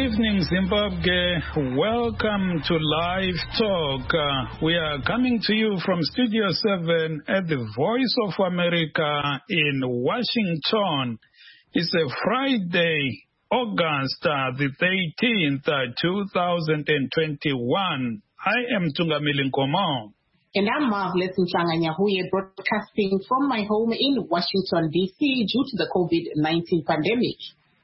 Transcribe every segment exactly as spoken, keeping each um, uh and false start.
evening, Zimbabwe. Welcome to Live Talk. Uh, we are coming to you from Studio seven at the Voice of America in Washington. It's a Friday, August uh, the thirteenth, uh, two thousand twenty-one. I am Tungamili Nkomo. And I'm Marvelous Mshanganyahuye, broadcasting from my home in Washington, D C due to the COVID nineteen pandemic.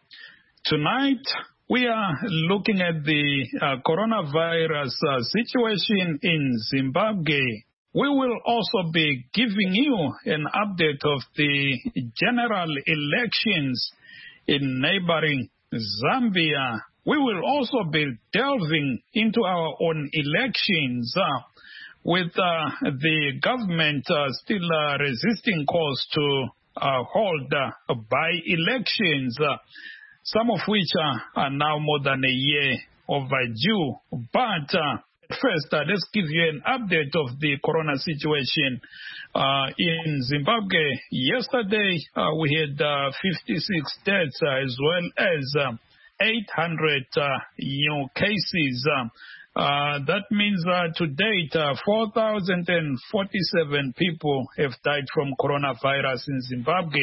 Tonight, we are looking at the uh, coronavirus uh, situation in Zimbabwe. We will also be giving you an update of the general elections in neighboring Zambia. We will also be delving into our own elections uh, with uh, the government uh, still uh, resisting calls to uh, hold uh, by-elections. Uh, some of which uh, are now more than a year overdue. But uh, first, uh, let's give you an update of the corona situation uh, in Zimbabwe. Yesterday, uh, we had uh, fifty-six deaths uh, as well as uh, eight hundred uh, new cases. Uh, uh, that means uh, to date, uh, four thousand forty-seven people have died from coronavirus in Zimbabwe.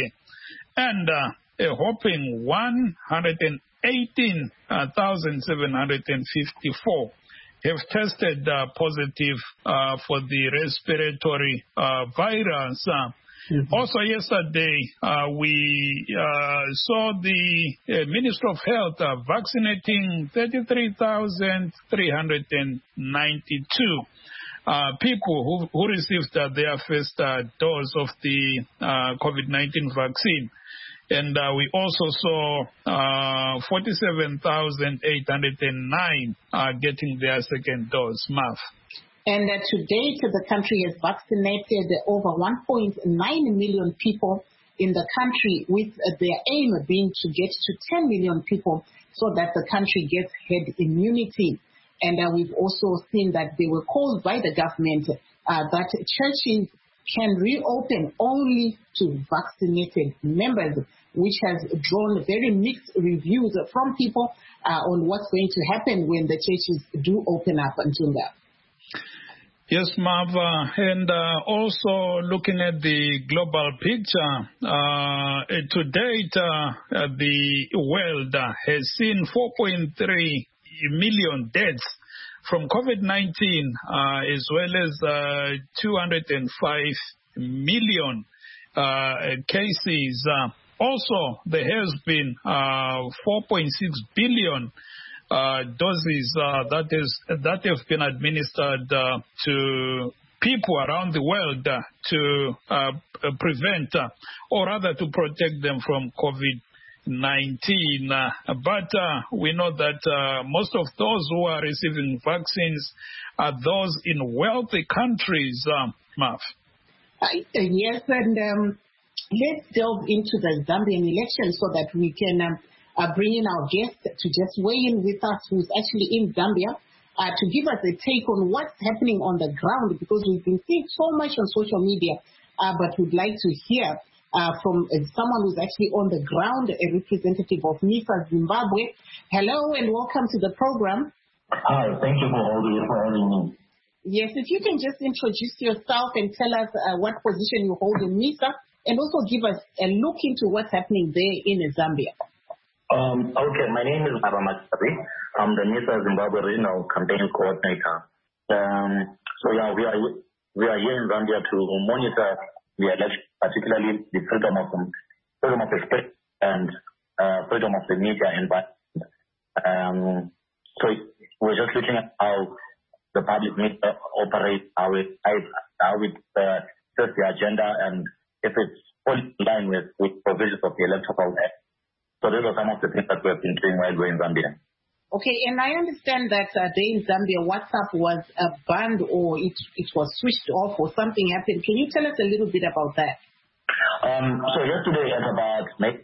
And uh, a whopping one hundred eighteen thousand seven hundred fifty-four have tested uh, positive uh, for the respiratory uh, virus. Uh, mm-hmm. Also yesterday, uh, we uh, saw the uh, Ministry of Health uh, vaccinating thirty-three thousand three hundred ninety-two uh, people who, who received uh, their first uh, dose of the uh, COVID nineteen vaccine. And uh, we also saw uh, forty-seven thousand eight hundred nine uh, getting their second dose. Marv. And uh, to date, the country has vaccinated over one point nine million people in the country, with uh, their aim being to get to ten million people so that the country gets herd immunity. And uh, we've also seen that they were called by the government uh, that churches can reopen only to vaccinated members, which has drawn very mixed reviews from people uh, on what's going to happen when the churches do open up until that. Yes, Marva, and uh, also looking at the global picture, uh, to date, uh, the world has seen four point three million deaths from COVID nineteen, uh, as well as uh, two hundred five million uh, cases. Uh, also, there has been uh, four point six billion uh, doses uh, that, is, that have been administered uh, to people around the world uh, to uh, prevent uh, or rather to protect them from COVID nineteen. Uh, but uh, we know that uh, most of those who are receiving vaccines are those in wealthy countries. Uh, Marv. Uh, yes, and um, let's delve into the Zambian election so that we can um, uh, bring in our guest to just weigh in with us, who's actually in Zambia, uh, to give us a take on what's happening on the ground, because we've been seeing so much on social media, uh, but we'd like to hear Uh, from uh, someone who's actually on the ground, a representative of MISA Zimbabwe. Hello and welcome to the program. Hi, thank you for having me. Yes, if you can just introduce yourself and tell us uh, what position you hold in MISA, and also give us a look into what's happening there in Zambia. Um, okay, my name is Abamachabi. I'm the MISA Zimbabwe Regional Campaign Coordinator. Um, so yeah, we are we are here in Zambia to monitor the election, particularly the freedom of freedom of expression and uh, freedom of the media environment. Um, so we're just looking at how the public media operates, how it how it uh, sets the agenda, and if it's fully in line with, with provisions of the Electoral Act. So those are some of the things that we have been doing while we're in Zambia. Okay, and I understand that uh, there in Zambia, WhatsApp was uh, banned, or it it was switched off, or something happened. Can you tell us a little bit about that? Um, so yesterday at about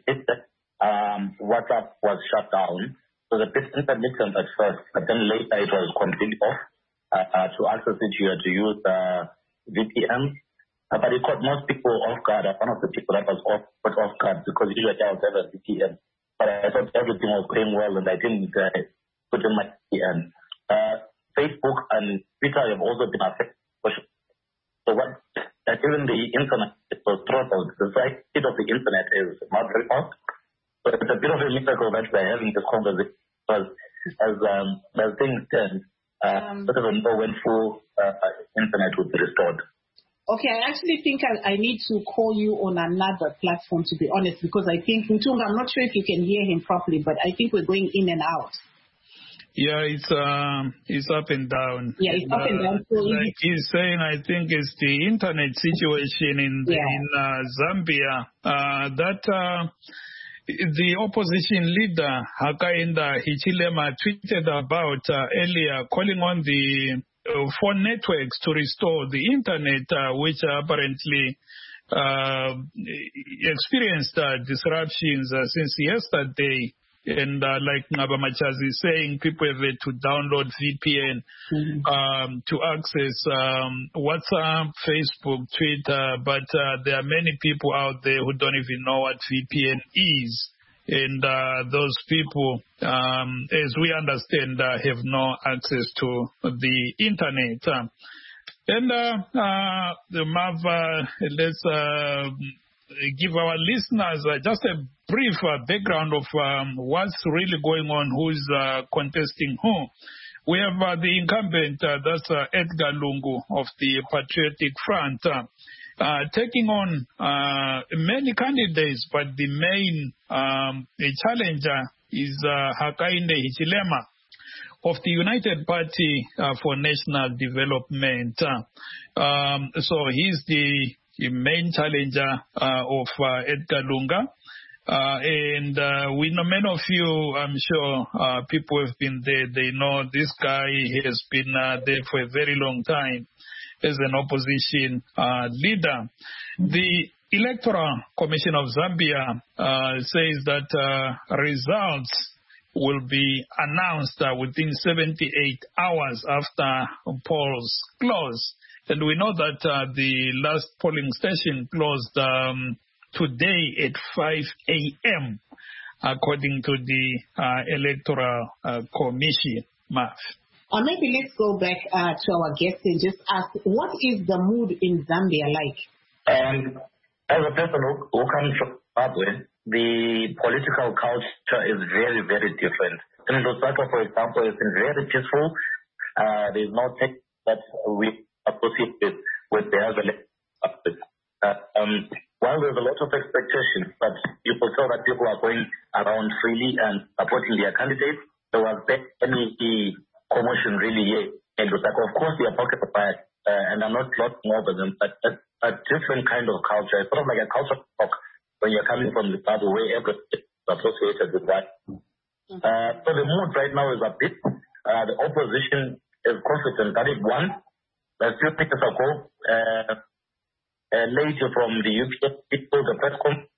um, WhatsApp was shut down. So the intermittent at first, but then later it was completely off. Uh, uh, to access it, you had to use uh, V P N. Uh, but it caught most people off guard. I'm one of the people that was off, was off guard because usually I don't have a V P N. But I thought everything was going well, and I didn't uh, put in my P N. Uh, Facebook and Twitter have also been affected. So what, uh, even the internet was throttled. The speed of the internet is not very fast. So it's a bit of a miracle that we're having this conversation because as, um, as things stand, uh, um, sort of know when full uh, internet would be restored. Okay, I actually think I, I need to call you on another platform, to be honest, because I think, Ntunga, I'm not sure if you can hear him properly, but I think we're going in and out. Yeah, it's um, it's up and down. Yeah, it's uh, up and down. So like he's saying, I think it's the internet situation in, yeah. in uh, Zambia uh, that uh, the opposition leader, Hakainde Hichilema, tweeted about uh, earlier, calling on the Uh, phone networks to restore the internet, uh, which apparently uh, experienced uh, disruptions uh, since yesterday. And uh, like Ngaba Machazi is saying, people have to download V P N mm-hmm. um, to access um, WhatsApp, Facebook, Twitter, but uh, there are many people out there who don't even know what V P N is. And uh, those people, um, as we understand, uh, have no access to the internet. Uh, and uh, uh, the Mav, uh, let's uh, give our listeners uh, just a brief uh, background of um, what's really going on, who's uh, contesting who. We have uh, the incumbent, uh, that's uh, Edgar Lungu of the Patriotic Front, uh, Uh, taking on uh, many candidates, but the main um, the challenger is uh, Hakainde Hichilema of the United Party uh, for National Development. Uh, um, so he's the, the main challenger uh, of uh, Edgar Lungu. Uh, and uh, we know many of you, I'm sure uh, people have been there. They know this guy has been uh, there for a very long time as an opposition uh, leader. The Electoral Commission of Zambia uh, says that uh, results will be announced uh, within seventy-eight hours after polls close. And we know that uh, the last polling station closed um, today at five a.m. according to the uh, Electoral uh, Commission. Marv. Uh, maybe let's go back uh, to our guest and just ask, what is the mood in Zambia like? Um, as a person who, who comes from Zimbabwe, the political culture is very, very different. In Lusaka, for example, it's been very peaceful. Uh, there's no tech that we associate with, with the other elections. Uh, um, while there's a lot of expectation, but you could tell that people are going around freely and supporting their candidates, there was any commotion really here in Lusaka. Of course, they are pocket of bias, uh, and I'm not glossing over them, but a, a different kind of culture. It's sort of like a culture shock when you're coming from Zimbabwe, where everything is associated with that. Uh, so the mood right now is a bit, uh, the opposition is confident that it won. A few minutes ago, uh, a lady from the U P S told the press conference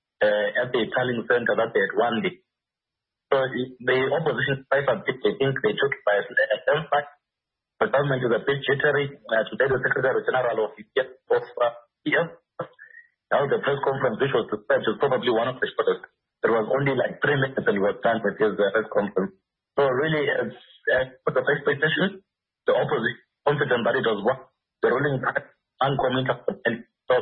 uh, at the Italian Center that they had won the So the opposition side of it, they think they took it by a fact. The government is a bit jittery. Uh, today, the Secretary General of E F of uh, E F now the press conference, which was described, was probably one of the shortest. There was only like three minutes and he was done with his uh, press conference. So really, it's uh, for the expectation, the opposition confident that it was one. The ruling uncommitted and so.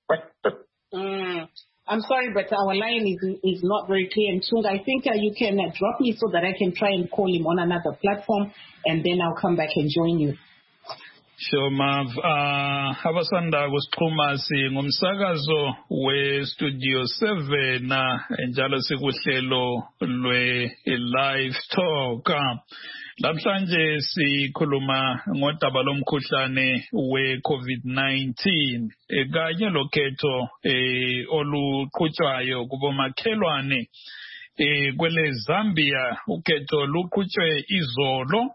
Mm. I'm sorry, but our line is is not very clear. And Ntunga, I think uh, you can uh, drop me so that I can try and call him on another platform, and then I'll come back and join you. Sure, Mav. Uh, abasanda kusixhuma ngumsakazo we Studio seven uh, njalo sikuhlelo lwe live talk. Lamhlanje sikhuluma ngodaba lomkhuhlane we COVID nineteen kanye lokhetho eh oluqhutshwayo kubomakhelwane eh kwele Zambia. Ukhetho luqhutshwe izolo.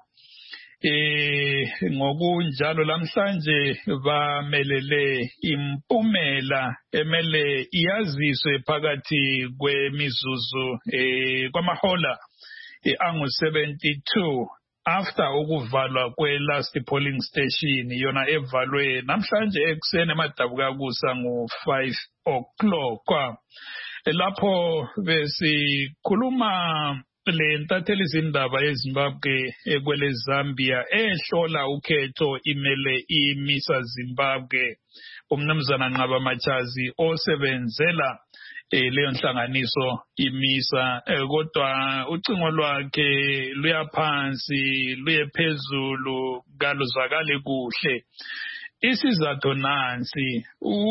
Eh ngokunjalo lamhlanje bamelele impumela emele iyaziswe phakathi kwemizuzu eh kwamahola angu seventy-two after ukuvalwa kwe last polling station yona evalwe namhlanje eksene emadabuka kusa ngo five o'clock. Lapho besikhuluma le ntatheli zindaba eZimbabwe ekwele Zambia ehlola ukhetho imele imisa Zimbabwe umnumzana Nqaba Machazi osebenzela eh leyo nhlanganiso imisa eh, kodwa ucingo lwakhe luyaphansi luye phezulu kaluzakali kuhle. Isizathu nansi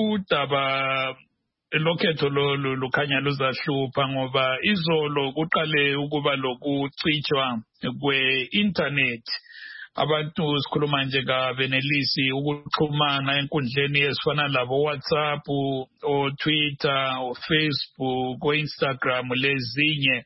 udaba lokhetho lolu lukhanya luzahlupha ngoba izolo kuqale ukuba lokucitshwa kwe-internet. Abantu sikhuluma nje kabenelisi ukuxhumana enkundleni ezifana labo WhatsApp, o Twitter, o Facebook, o Instagram lezinye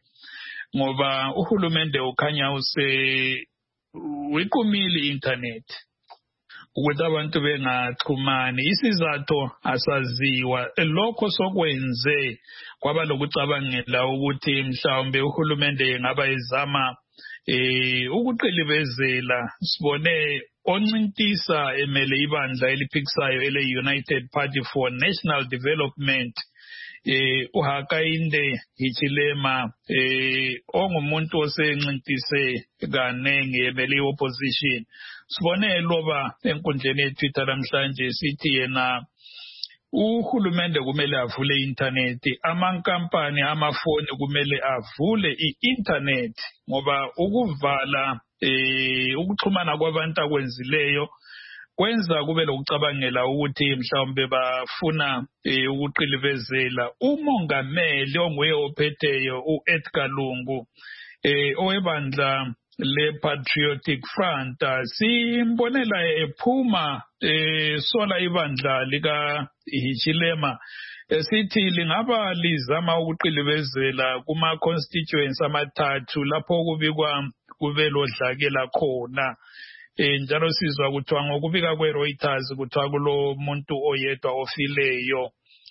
ngoba uhulumende ukhanya use wiqumile i-internet ukuthi abantu bengaxhumani. Isizathu asaziwa, lokho sokwenze kwaba lokucabangela ukuthi mhlawumbe uhulumende ngaba ezama eh ukuqilibezela. Sibone oncintisa emele ibandla eliphikisayo ele United Party for National Development eh uHakainde Hichilema eh ongumuntu osencintise kanenge emele opposition. Sibone loba enkundleni yeTwitter namhlanje sithi yena uhulumende kumele avule i-internet, amankampani amafoni kumele avule i-internet ngoba ukuvala eh ukuxhumana kwabantu akwenzileyo kwenza kube lokucabangela ukuthi mhlawumbe bafuna eh, ukuqilibezela umongameli onguye ophetheyo uEdgar Lungu eh owebandla le Patriotic Front simbonela ephuma eh sola ibandla lika Hichilema esithi lingaba lizama ukuqilibezela kuma constituents amathathu lapho kubikwa kube lodlakela khona. Eh njalo sizwa kuthiwa ngokubika kwe Reuters kuthiwa kulo muntu oyedwa ofileyo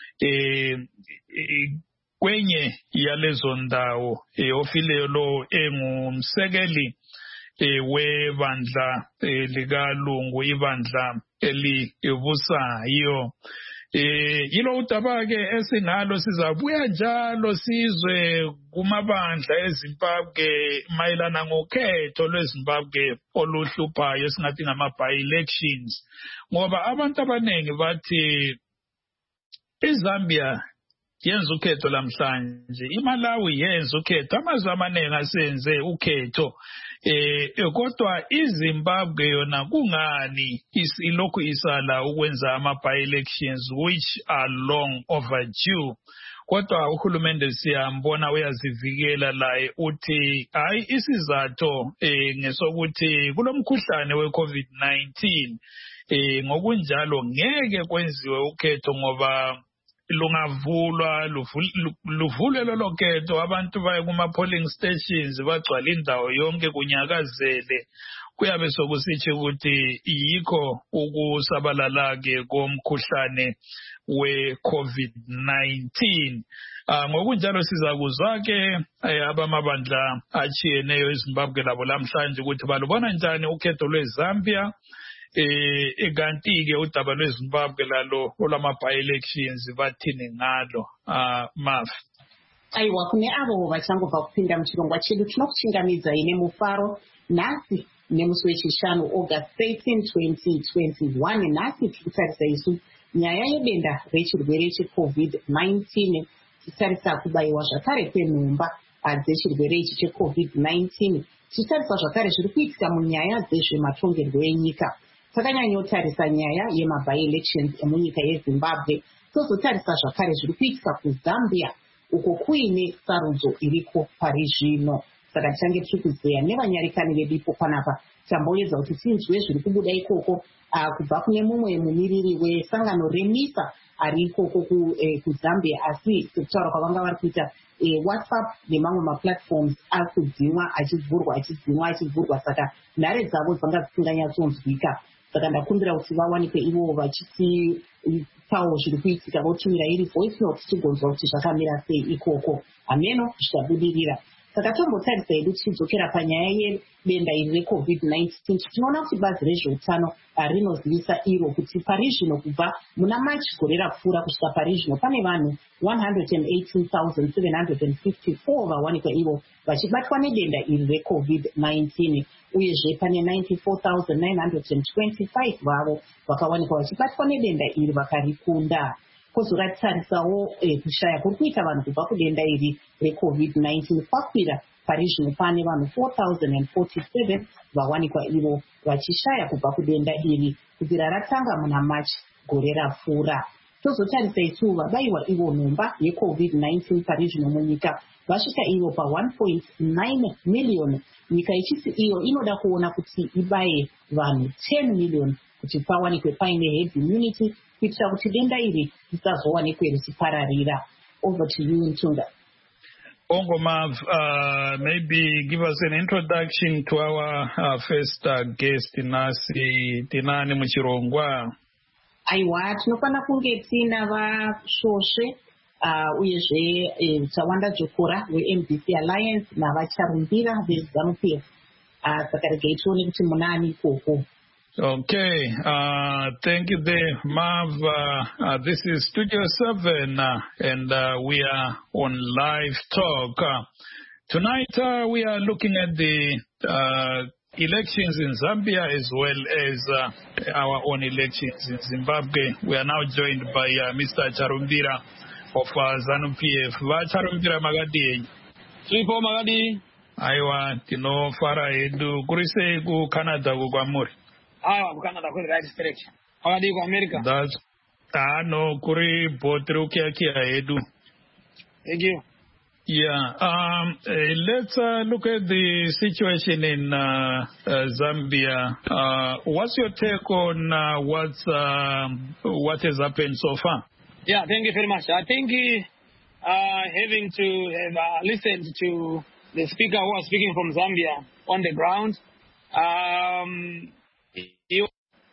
eh kwenye yalezo ndawo eh ofileyo lo engumsekeli eh webandla eh, lika Lungu ibandla elivusayo. Eh yilo udaba ke esingalo sizabuya njalo sizwe kumabandla eZimbabwe mayelana ngokhetho lweZimbabwe oluhluphayo singathi ngama by elections ngoba abantu abanengi bathi iZambia yenza ukhetho lamhlanje, iMalawi yenza ukhetho, amazwe amaningi asenze ukhetho eh kodwa iZimbabwe yona kungani isilokhu isala ukwenza ama by elections which are long overdue. Kodwa uhulumende siyambona uyazivikela laye uthi hayi isizathu eh ngesokuthi kulomkhuhlane we COVID nineteen eh ngokunjalo ngeke kwenziwe ukhetho ngoba lungavulwa luvulwe lolo khetho abantu baye kuma polling stations bagcwala indawo yonke kunyakazele kuyabe sokusithi ukuthi yikho ukusabalala ke komkhuhlane we COVID nineteen. Uh, ngokunjalo sizakuzwa ke abamabandla achiyeneyo eZimbabwe labo lamhlanje ukuthi balubona njani ukhetho lweZambia eh ekanti ke udaba lweZimbabwe lalo olama by elections bathini ngalo ah uh, Maf. Aiwa kune avo vachangobva kupinda muchirongwa chedu tinokuchingamidza ine mufaro nhasi nemusi wechishanu August thirteenth twenty twenty-one. Nhasi tikutarisa isu nyaya yedenda rechirwere cheCovid nineteen tichitarisa kubayiwa zvakare kwenhumba dzechirwere ichi cheCovid nineteen tichitarisa zvakare zviri kuitika munyaya dzezvematongerwo enyika. Takanyanyotarisa nyaya yemaby elections emunyika yeZimbabwe, tozotarisa zvakare zviri kuitika kuZambia uko kuine sarudzo iriko pari zvino. Saka tichange tiri kuzeya nevanyarikani vedu panapa tamboedza kuti tinzwe zviri kubuda ikoko uh, kubva kune mumwe mumiriri wesangano remisa ari ikoko kuZambia eh, asi sekutaura kwavanga vari kuita eh, WhatsApp nemamwe maplatforms ari kudzimwa achivhurwa achivhurwa achivhurwa saka nhare dzavo dzanga dzisinganyatsonzwika. Saka ndakumbira kuti vawanikwe ivo vachitawo zviri kuitika votumira iri voice note tichigonzwa kuti zvakamira sei ikoko. Hameno zvichabudirira. saka tombotarisa hedu tichidzokera panyaya yedenda iri recovid nineteen tinoona kuti bazi rezveutano rinozivisa iro kuti pari zvino kubva muna machi gore rapfuura kusvika pari zvino pane vanhu one hundred eighteen thousand seven hundred fifty-four vawanikwa ivo vachibatwa nedenda iri recovid nineteen uyezve pane ninety-four thousand nine hundred twenty-five vavo vakawanikwa vachibatwa nedenda iri vakarikunda. Kozoratisawo eh, kushaya kuri kuita vanhu kubva kudenda iri recovid nineteen kwakwira pari zvino pane vanhu four thousand forty-seven vawanikwa ivo vachishaya kubva kudenda iri kubvira ratanga muna machi gore rapfuura. Tozotarisa isuwo vabayiwa ivo nhomba yecovid nineteen pari zvino munyika vasvika ivo pa one point nine million. Nyika ichiti iyo inoda kuona kuti ibaye vanhu ten million kuti pawanikwe paine herd immunity kuitira kuti denda iri risazowanikwe richipararira. Over to you, Ntunga. Ongomav, uh, maybe give us an introduction to our uh, first uh, guest, Nasi Tinani Muchirongwa. Aiwa, tinofana kunge tina vashoshe uh, uyezve Tawanda Jokora we-M D C Alliance navacharumbira veZANU P F. Uh, saka regai tione kuti munani ikoko. Okay, uh, thank you there, Mav. Uh, uh, this is Studio seven, uh, and uh, we are on live talk. Uh, tonight, uh, we are looking at the uh, elections in Zambia as well as uh, our own elections in Zimbabwe. We are now joined by uh, Mister Charumbira of uh, ZANU P F. Va Charumbira Magadi. Tripo Magadi. Aiwa, tino fara edu. Kurise ku Canada ku Kwamuri. Ah, Canada, good right straight. How are you, America? That's ah no, kuri botru kia kia edu. Thank you. Yeah. Um. Uh, let's uh, look at the situation in uh, uh, Zambia. Uh, what's your take on uh, what's uh, what has happened so far? Yeah. Thank you very much. I think uh, having to have uh, listened to the speaker who was speaking from Zambia on the ground. Um. You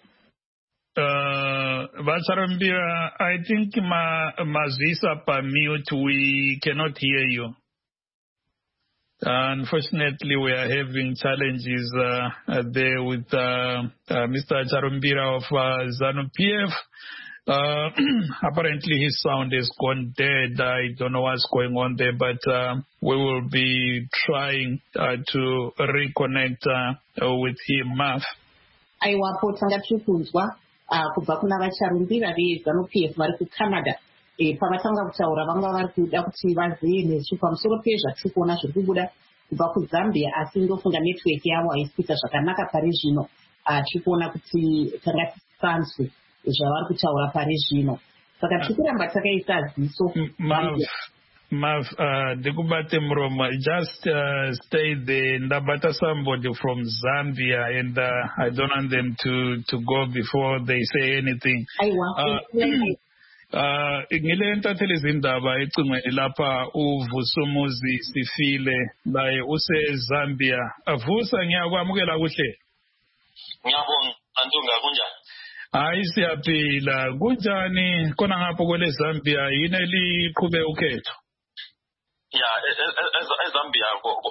uh, Vacharambira, I think ma mazisa pa mute, we cannot hear you. Unfortunately, we are having challenges uh, there with uh, uh, Mister Charumbira of uh, ZANU P F. Uh, apparently, his sound has gone dead. I don't know what's going on there, but uh, we will be trying uh, to reconnect uh, with him. Mav. Aiwapo tanga tiri kunzwa kubva kuna vacharumbira veZANU P F vari kuCanada pavatanga kutaura vanga vari kuda kuti vazive nezvi pamusoro pezvatiri kuona zviri kubuda kubva kuZambia, asi ndofunga network yavo haisikuita zvakanaka pari zvino. Tiri kuona kuti tanga tisanzwe zvavari kutaura pari zvino, saka tiri kuramba takaisa ziso. Mav, uh, Dekubate Mroma, just uh, stay there. Ndabata somebody from Zambia, and uh, I don't want them to, to go before they say anything. I want uh, ngilenta telezindaba ecingweni lapha uvusumuzi sifile baye use Zambia. Avusa ngiyakwamukela kuhle. Ngiyabonga Ntunga kunjani? Hayi siyaphila. Kunjani khona ngapho kwele Zambia yini liqhube ukhetho? Yeah, eZambia konke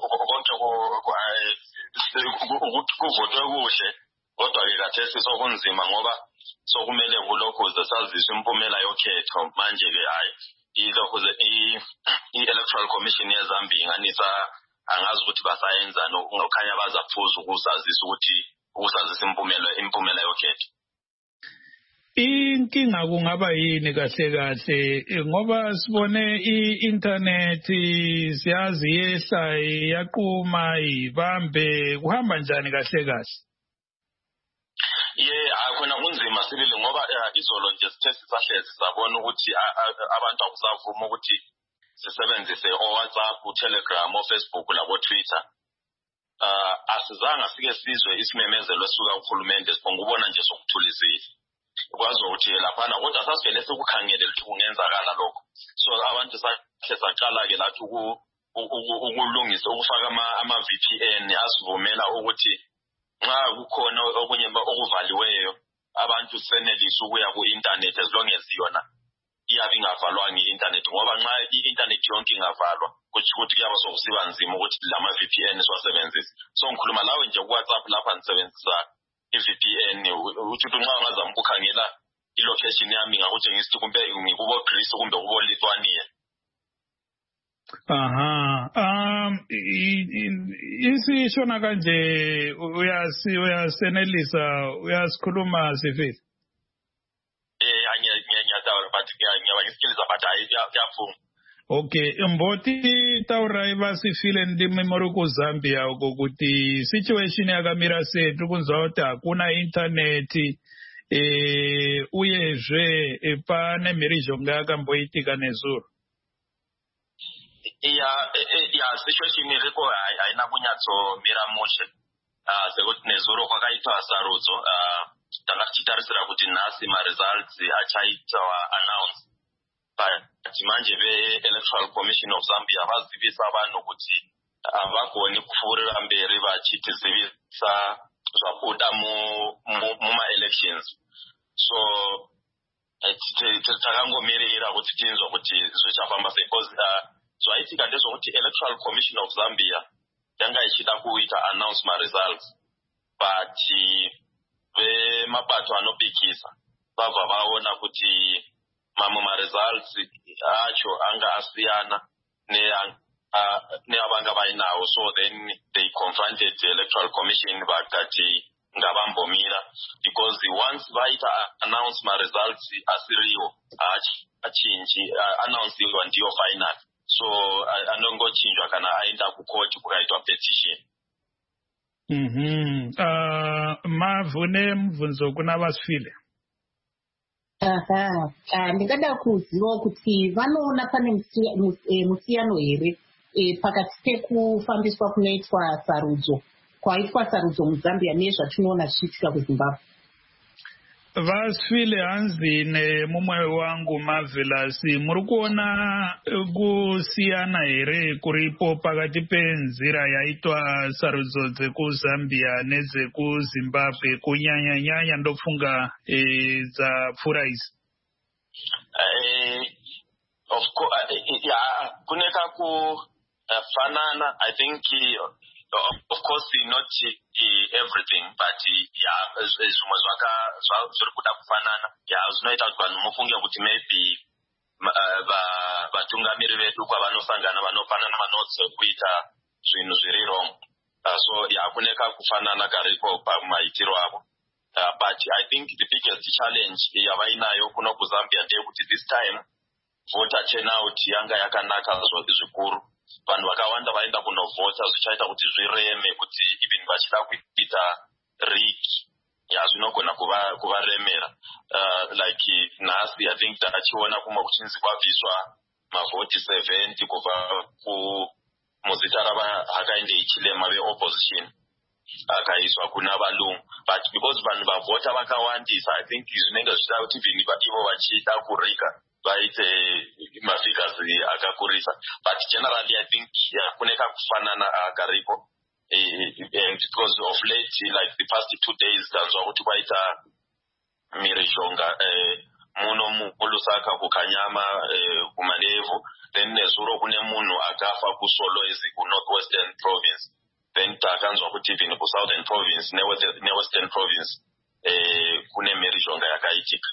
kuvotwe kuhle kodwa ke kathesi sokunzima ngoba sokumele kulokho saziswe impumela yokhetho manje ke hayi ilokho i-Electoral Commission yeZambia inganisa angazi ukuthi basayenzana ngokukhanya bazaphuza ukusazisa ukuthi ukusazisa impumela impumela yokhetho. Inkinga kungaba yini kahle kahle ngoba sibone i-internet siyazi yehla yaqhuma ibambe kuhamba njani kahle kahle? Ye akhona kunzima sibili ngoba izolo nje sithe sisahlezi sabona ukuthi abantu akusavuma ukuthi sisebenzise oWhatsApp, uTelegram, oFacebook labo Twitter. Uh asizanga sike sizwe isimemezelo esuka kuhulumende sibongubona nje sokuthulisile. Kwazi ukuthi laphana kodwa sasivele sekukhangele ukuthi kungenzakala lokho. So abantu sahle saqala ke lathi ukulungisa ukufaka ama V P N asivumela ukuthi nxa kukhona okunye okuvaliweyo abantu senelisa ukuya ku internet as long as yona iyabe ingavalwa nge-internet ngoba nxa i-internet yonke ingavalwa kuthi kuyaba sokusiba nzima ukuthi lama V P N siwasebenzise. So ngikhuluma lawe nje ku-WhatsApp lapha nisebenzisa i-V P N ukuthi nxa ungazama ukukhangela i-location yami ngakutshengisa ukuthi kumbe ngikubo Greece kumbe kubo Lithuania. Aha. Um isishona kanje uyasi uyasenelisa uyasikhuluma Sifile. Eh anyanyata but ngiyabayisikiliza but ayiyaphu. Okay, mboti taura iva Sifile ndi memory ku Zambia ukuthi situation yakamira setu kunzwa kuti hakuna internet eh uyezve pane mhirizhonga yakamboitika nezuro. Ya ya situation iriko haina kunyatsomira mushe ah sekuti nezuro kwakaitwa sarudzo ah takachitarisira kuti nhasi ma results achaitwa announce but manje ve Electoral Commission of Zambia vazivisa vanhu kuti havagoni kupfuurira mberi vachitizivisa zvakuda muma elections. So takangomirira kuti tinzwa kuti zvichafamba sei because zvaitika ndezvokuti Electoral Commission of Zambia yanga ichida kuita announce ma results but vemabato anopikisa vabva vaona kuti mamwe ma results acho anga asiyana neavanga vainawo. So then they confronted the Electoral Commission vakati ngavambomira because once vaita announce ma results asiriwo achinji announcewa ndiyo final. So anongochinjwa kana aenda kucourt kukaitwa petition. Mhm. Uh mavune mvunzo kuna Vasifile. Aha. Ah ndingada kuziva kuti vanoona pane musiyano here pakati pekufambiswa kunoitwa sarudzo kwaitwa sarudzo muZambia nezvatinoona zvichiitika kuZimbabwe. Vasifile hanzi nemumwe wangu Marvelous muri kuona kusiyana here kuripo pakati penzira yaitwa sarudzo dzekuZambia nedzekuZimbabwe kunyanya nyanya ndofunga dzapfuura izi? Of course yeah kuneka kufanana I think of course not everything but yeah zvimwe zvaka zviri kuda kufanana yeah zvinoita kuti vanhu mufunge kuti maybe vatungamiri vedu kwavanosangana vanofanana vanotse kuita zvinhu zviri wrong. So yeah kuneka kufanana kariko pamaitiro avo but I think the biggest challenge yavainayo kuno kuZambia ndeyekuti this time voter turnout yanga yakanaka zvikuru. Vanhu vakawanda vaenda kunovhota zvichaita kuti zvireme kuti even vachida kuita rig ya zvinogona kuvaremera like nhasi I think takachiona kumwe kuchinzi kwabviswa mavhoti seventy kubva muzita ravahakainde ichilema veopposition akaiswa kuna valungu but because vanhu vavhota vakawandisa I think zvinenge zvichida kuti even ivo vachida kurika vaite mafigures akakurisa but generally I think kuneka kufanana karipo and because of late like the past two days tanzwa kuti kwaita mhirizhonga muno mulusaka kukanyama kumanevo then nezuro kune munhu akafa kuSolwezi kuNorthwestern Province then takanzwa kuti even kuSouthern Province neWestern Province kune mhirizhonga yakaitika.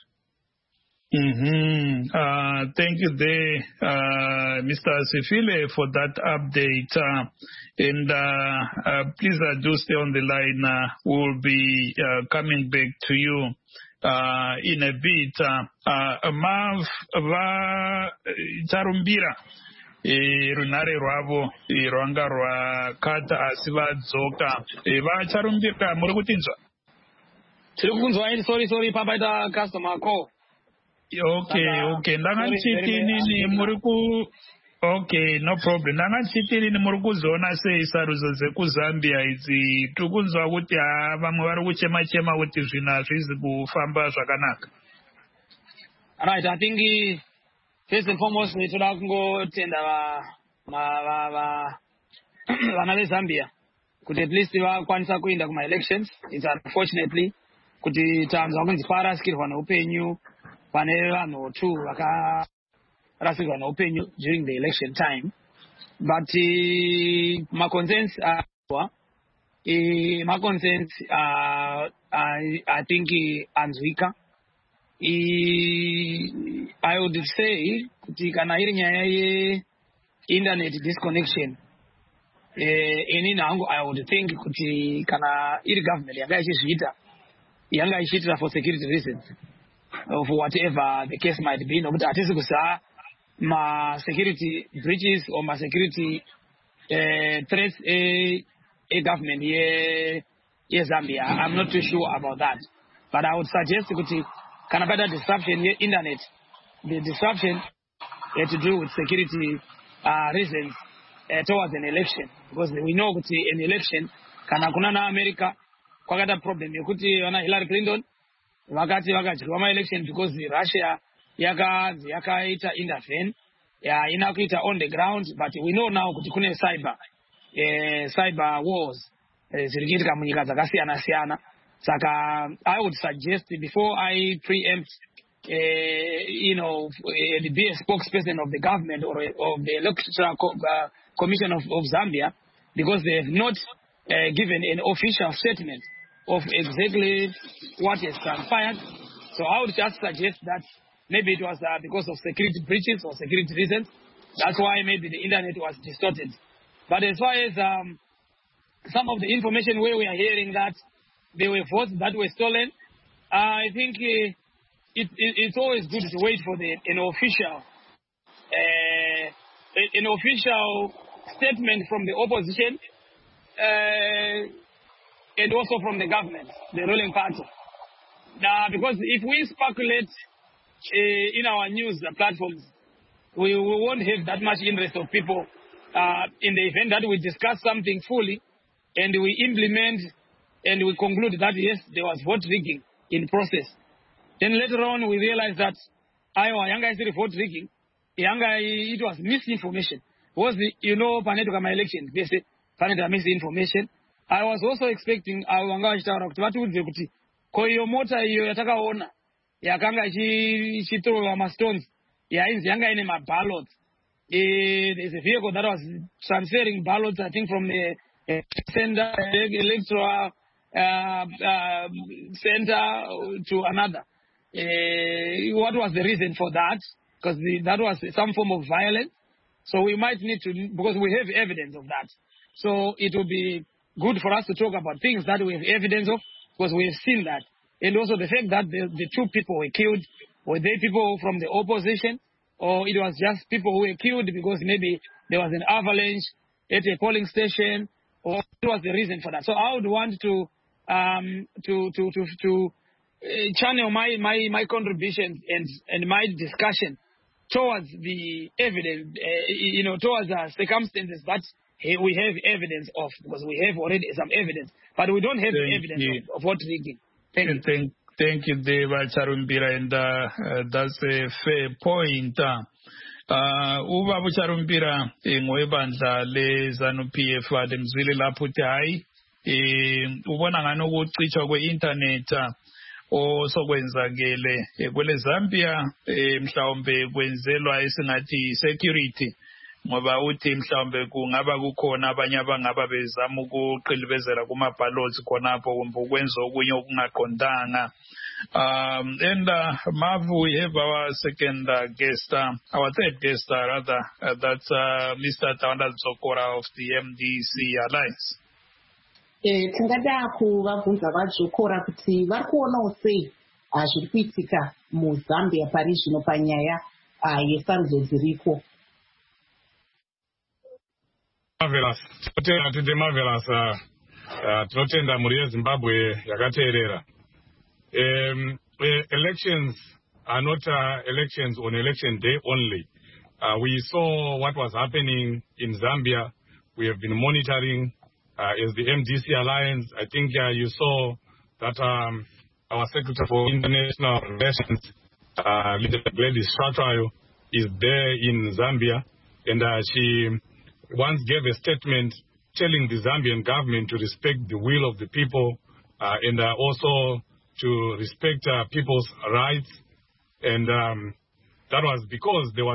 Mm-hmm. Uh, thank you there, uh, Mister Sifile, for that update. Uh, and uh, uh, please uh, do stay on the line. Uh, we'll be uh, coming back to you uh, in a bit. Uh, uh, Mav va charumbira runare rwavo rwanga rwakata asi vadzoka vacharumbira muri kutinzwa? Tiri kunzwa sorry sorry papaita customer call. Okay, okay. Ndangachiti nini muri ku Okay, no problem. Ndangachiti nini muri kuzona sei sarudzo dzekuZambia idzi tukunzwa kuti vamwe vari kuchema chema kuti zvinhu hazvizi kufamba zvakanaka. Right, I think uh, first and foremost toda kungotenda va va va vana veZambia kuti at least vakwanisa kuenda kuma elections. It's unfortunately kuti tanzwa kunzi paraskirwa neupenyu pane vanhu tu vaka rasikwa noupenyu during the election time. But uh, my concerns are, uh, my concerns are, I, I think, uh, Anzwika. Uh, I would say, kuti kana iri nyaya ye internet disconnection. Uh, ini nangu, I would think, kuti kana iri government yanga ichizviita, yanga ichiitira for security reasons, or for whatever the case might be. Nokuti hatisi kusa my security breaches or my security uh, threats a, a government here yeah, Zambia. I'm not too sure about that. But I would suggest kuti kana better disruption here internet. The disruption had to do with security uh, reasons uh, towards an election. Because we know kuti an election kana kuna na America kwakata problem yekuti wana Hillary Clinton wakati wakati kwa election because the Russia yaka yakaita intervene ya inakuita on the ground, but we know now kuti kune cyber eh, cyber wars zirikitika munyika dzakasiyana siyana. Saka I would suggest before I preempt uh, you know uh, be a spokesperson of the government or of the electoral co- uh, commission of, of Zambia, because they have not uh, given an official statement of exactly what has transpired. So I would just suggest that maybe it was uh, because of security breaches or security reasons. That's why maybe the internet was distorted. But as far as um, some of the information where we are hearing that there were votes that were stolen, uh, I think uh, it, it, it's always good to wait for the an official uh, an official statement from the opposition uh, and also from the government, the ruling party. Now, because if we speculate Uh, in our news uh, platforms, we, we won't have that much interest of people uh, in the event that we discuss something fully and we implement and we conclude that yes, there was vote rigging in process. Then later on we realize that Iowa Yanga is vote rigging. Yanga, it was misinformation. Was the, you know, Panetuka my election, they say Panetuka misinformation. I was also expecting our Yanga kuti koyo mota iyo yatakaona yakanga ichitorowa mastones yainzi yanga ine maballots. There's a vehicle that was transferring ballots, I think, from the uh, center electoral uh, uh, center to another. Uh, what was the reason for that? Because that was some form of violence. So we might need to, because we have evidence of that. So it will be good for us to talk about things that we have evidence of, because we have seen that. And also the fact that the, the two people were killed, were they people from the opposition, or it was just people who were killed because maybe there was an avalanche at a polling station, or what was the reason for that? So I would want to um, to to to, to uh, channel my, my, my contribution and, and my discussion towards the evidence, uh, you know, towards the circumstances that we have evidence of, because we have already some evidence, but we don't have Thank the evidence you. of, of what rigging. Thank you. Thank, thank you, Deva Charumbira, and uh, uh, that's a fair point. Uh, uba Charumbira, ingwebandla le ZANU-P F ademzwile lapho hayi ubona ngani ukucithwa kwe-internet osokwenzakele kwele Zambia mhlawumbe kwenzelwa esingathi security, ngoba uthi mhlawumbe kungaba kukhona abanye abangaba bezama ukuqilibezela kuma-ballots khonapho kumbe ukwenza okunye okungaqondanga. Um, and uh, Mavu, we have our second uh, guest, uh, our third guest uh, rather, uh, that's uh, Mister Tawanda Dzokora of the M D C Alliance. Eh, tingada kuvabvunza vadzokora kuti vari kuonawo sei zviri kuitika muZambia pari zvino panyaya yesarudzo dziriko. Marvelous. Totenda marvelous. Tinotenda mhuri yeZimbabwe yakateerera. Um, uh, elections are not uh, elections on election day only. Uh, we saw what was happening in Zambia. We have been monitoring uh, as the M D C Alliance. I think uh, you saw that um, our Secretary for International Relations, uh, Gladys Shatwayo, is there in Zambia, and uh, she once gave a statement telling the Zambian government to respect the will of the people uh, and uh, also to respect uh, people's rights. And um, that was because there was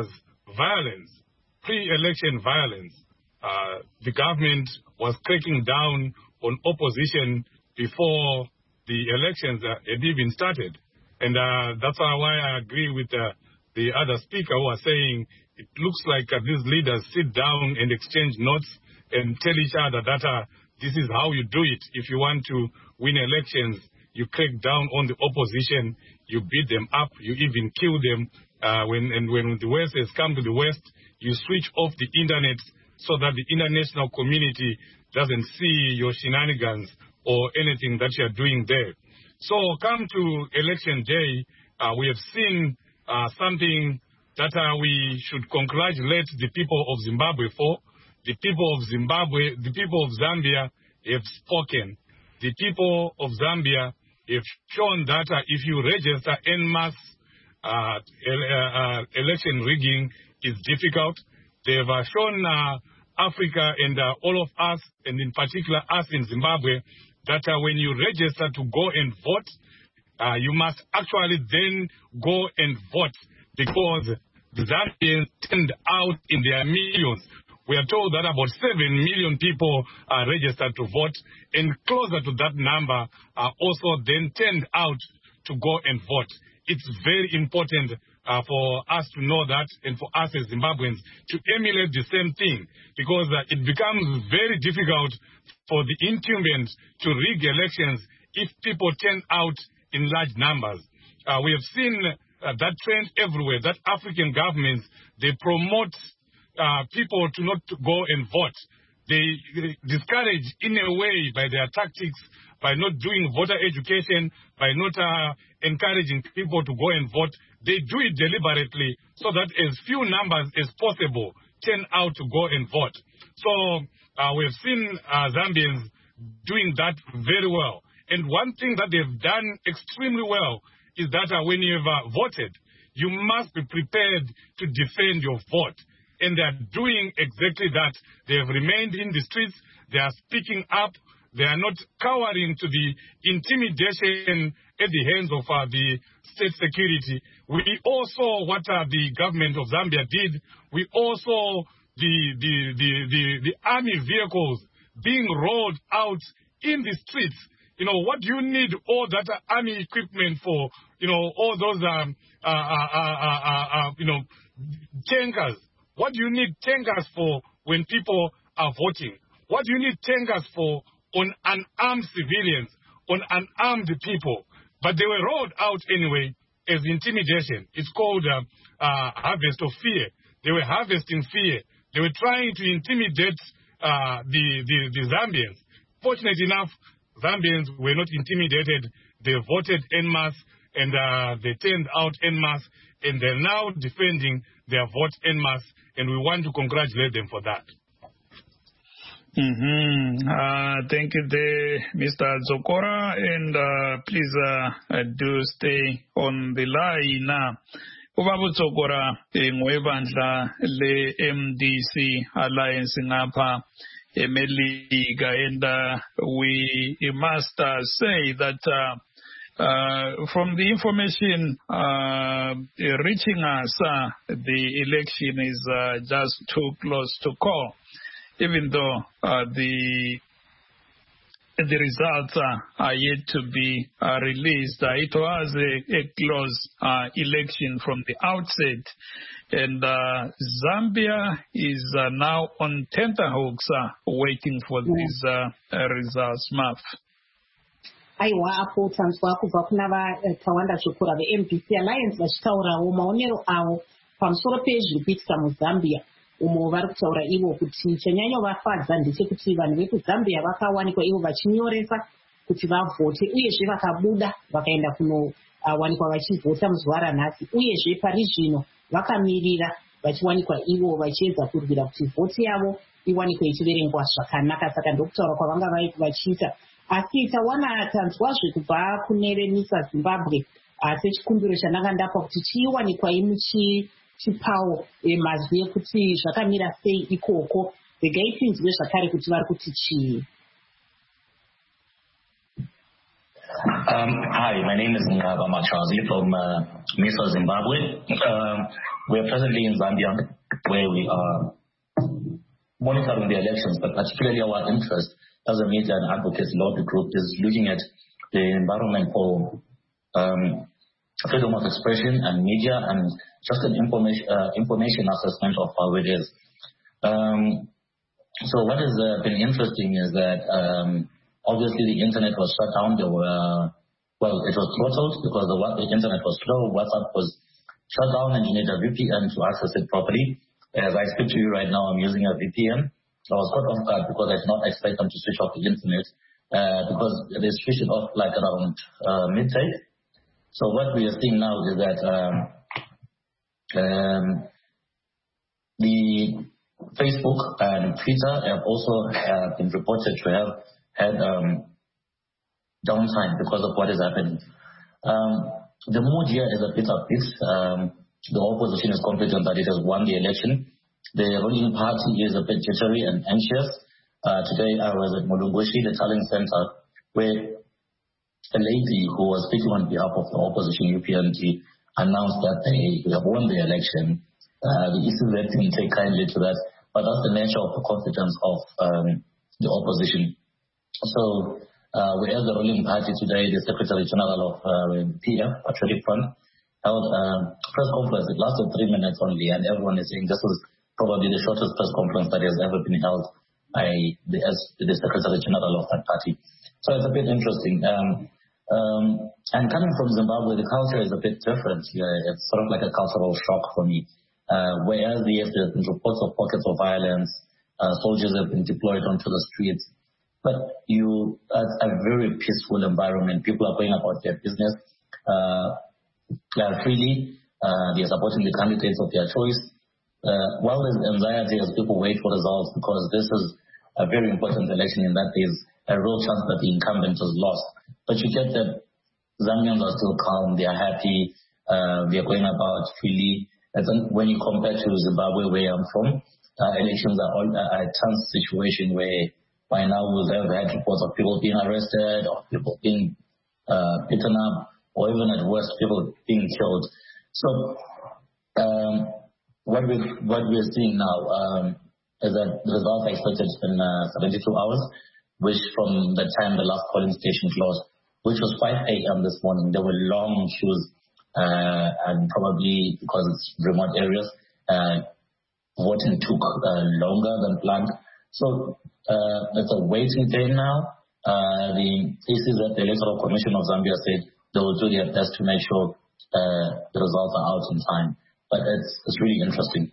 violence, pre-election violence. Uh, the government was cracking down on opposition before the elections uh, had even started. And uh, that's why I agree with uh, the other speaker who was saying it looks like uh, these leaders sit down and exchange notes and tell each other that uh, this is how you do it. If you want to win elections, you crack down on the opposition, you beat them up, you even kill them. Uh, when, and when the West has come to the West, you switch off the internet so that the international community doesn't see your shenanigans or anything that you're doing there. So come to election day, uh, we have seen uh, something that uh, we should congratulate the people of Zimbabwe for. The people of Zimbabwe, the people of Zambia have spoken. The people of Zambia have shown that uh, if you register en masse, uh, uh, election rigging is difficult. They have uh, shown uh, Africa and uh, all of us, and in particular us in Zimbabwe, that uh, when you register to go and vote, uh, you must actually then go and vote, because the Zambians turned out in their millions. We are told that about seven million people are registered to vote, and closer to that number are also then turned out to go and vote. It's very important uh, for us to know that, and for us as Zimbabweans to emulate the same thing, because uh, it becomes very difficult for the incumbent to rig elections if people turn out in large numbers. Uh, we have seen uh, that trend everywhere, that African governments, they promote uh, people to not to go and vote. They discourage in a way by their tactics, by not doing voter education, by not uh, encouraging people to go and vote. They do it deliberately so that as few numbers as possible turn out to go and vote. So uh, we've seen uh, Zambians doing that very well. And one thing that they've done extremely well is that uh, when you've uh, voted, you must be prepared to defend your vote. And they are doing exactly that. They have remained in the streets. They are speaking up. They are not cowering to the intimidation at the hands of uh, the state security. We also, what uh, the government of Zambia did, we also, the, the, the, the, the army vehicles being rolled out in the streets. You know, what do you need all that uh, army equipment for? You know, all those, um, uh, uh, uh, uh, uh, you know, tankers. What do you need tankers for when people are voting? What do you need tankers for on unarmed civilians, on unarmed people? But they were rolled out anyway as intimidation. It's called uh, uh, harvest of fear. They were harvesting fear. They were trying to intimidate uh, the, the, the Zambians. Fortunately enough, Zambians were not intimidated. They voted en masse, and uh, they turned out en masse, and they're now defending their vote en masse, and we want to congratulate them for that. Mm-hmm. Uh, thank you, there, Mister Zokora, and uh, please uh, do stay on the line now. Ubaba Zokora ngwebandla le M D C Alliance ngapha eMelika, and uh, we must uh, say that uh, Uh, from the information uh, reaching us, uh, the election is uh, just too close to call, even though uh, the the results uh, are yet to be uh, released. Uh, it was a, a close uh, election from the outset, and uh, Zambia is uh, now on tenterhooks uh, waiting for yeah. these uh, uh, results. Maf. aiwa apo tanzwa kubva kuna vatawanda zvikora ve-M D C Alliance vachitaurawo maonero avo pamusoro pezviri kuitika muZambia, umo vari kutaura ivo kuti chanyanyovafadza ndechekuti vanhu vekuzambia vakawanikwa ivo vachinyoresa kuti vavhote, uyezve vakabuda vakaenda kunowanikwa vachivhota muzuva ranhasi, uyezve pari zvino vakamirira vachiwanikwa ivo vachiedza kurwira kuti vhoti yavo iwanikwe ichiverengwa zvakanaka. Saka ndokutaura kwavanga vachiita. Asi tawana tanzwazve kubva kune Renisa Zimbabwe sechikumbiro chandanga ndapa kuti chiwanikwa muchipawo mazwi ekuti zvakamira sei ikoko. Regai tinzwe zvakare kuti vari kuti chii. Um, hi, my name is Ngaba Machazi from uh, Mesa, Zimbabwe. Um, we are presently in Zambia where we are monitoring the elections, but particularly our interest as a media and advocacy lobby group is looking at the environment for um, freedom of expression and media and just an information uh, information assessment of how it is. Um, so what has uh, been interesting is that um, obviously the internet was shut down. There were, well, it was throttled because the, the internet was slow. WhatsApp was shut down and you need a V P N to access it properly. As I speak to you right now, I'm using a V P N. I was caught off guard because I did not expect them to switch off the internet uh, because they switched it off like around uh, midday. So what we are seeing now is that um, um, the Facebook and Twitter have also uh, been reported to have had um, downtime because of what is happening. Um, the mood here is a bit upbeat. Um, the opposition is confident that it has won the election. The ruling party is a bit jittery and anxious. Uh, today I was at Mulungushi, the talent center, where a lady who was speaking on behalf of the opposition U P N D announced that they have won the election. Uh, the E C Z didn't take kindly to that, but that's the nature of the confidence of um, the opposition. So uh, we have the ruling party today, the Secretary General of uh, P F, Patriotic Front, held a press conference. It lasted three minutes only, and everyone is saying this is probably the shortest press conference that has ever been held by the, as the Secretary General of that party. So it's a bit interesting. Um, um, and coming from Zimbabwe, the culture is a bit different here. It's sort of like a cultural shock for me. Uh, whereas there have been reports of pockets of violence, uh, soldiers have been deployed onto the streets. But you, it's a very peaceful environment. People are going about their business uh, freely. Uh, they are supporting the candidates of their choice. Uh, while there's anxiety as people wait for results, because this is a very important election in that there's a real chance that the incumbent is lost. But you get that Zambians are still calm, they are happy, uh, they are going about freely. And when you compare to Zimbabwe, where I'm from, uh, elections are all, uh, a tense situation where by now we'll have had reports of people being arrested, or people being uh, beaten up, or even at worst, people being killed. So um, what, we, what we're seeing now um, is that the results are expected in uh, seventy-two hours, which from the time the last polling station closed, which was five a.m. this morning, there were long queues, uh, and probably because it's remote areas, uh, voting took uh, longer than planned. So uh, it's a waiting game now. Uh, the E C Z, the Electoral Commission of Zambia, said they will do their best to make sure uh, the results are out in time. But it's, it's really interesting.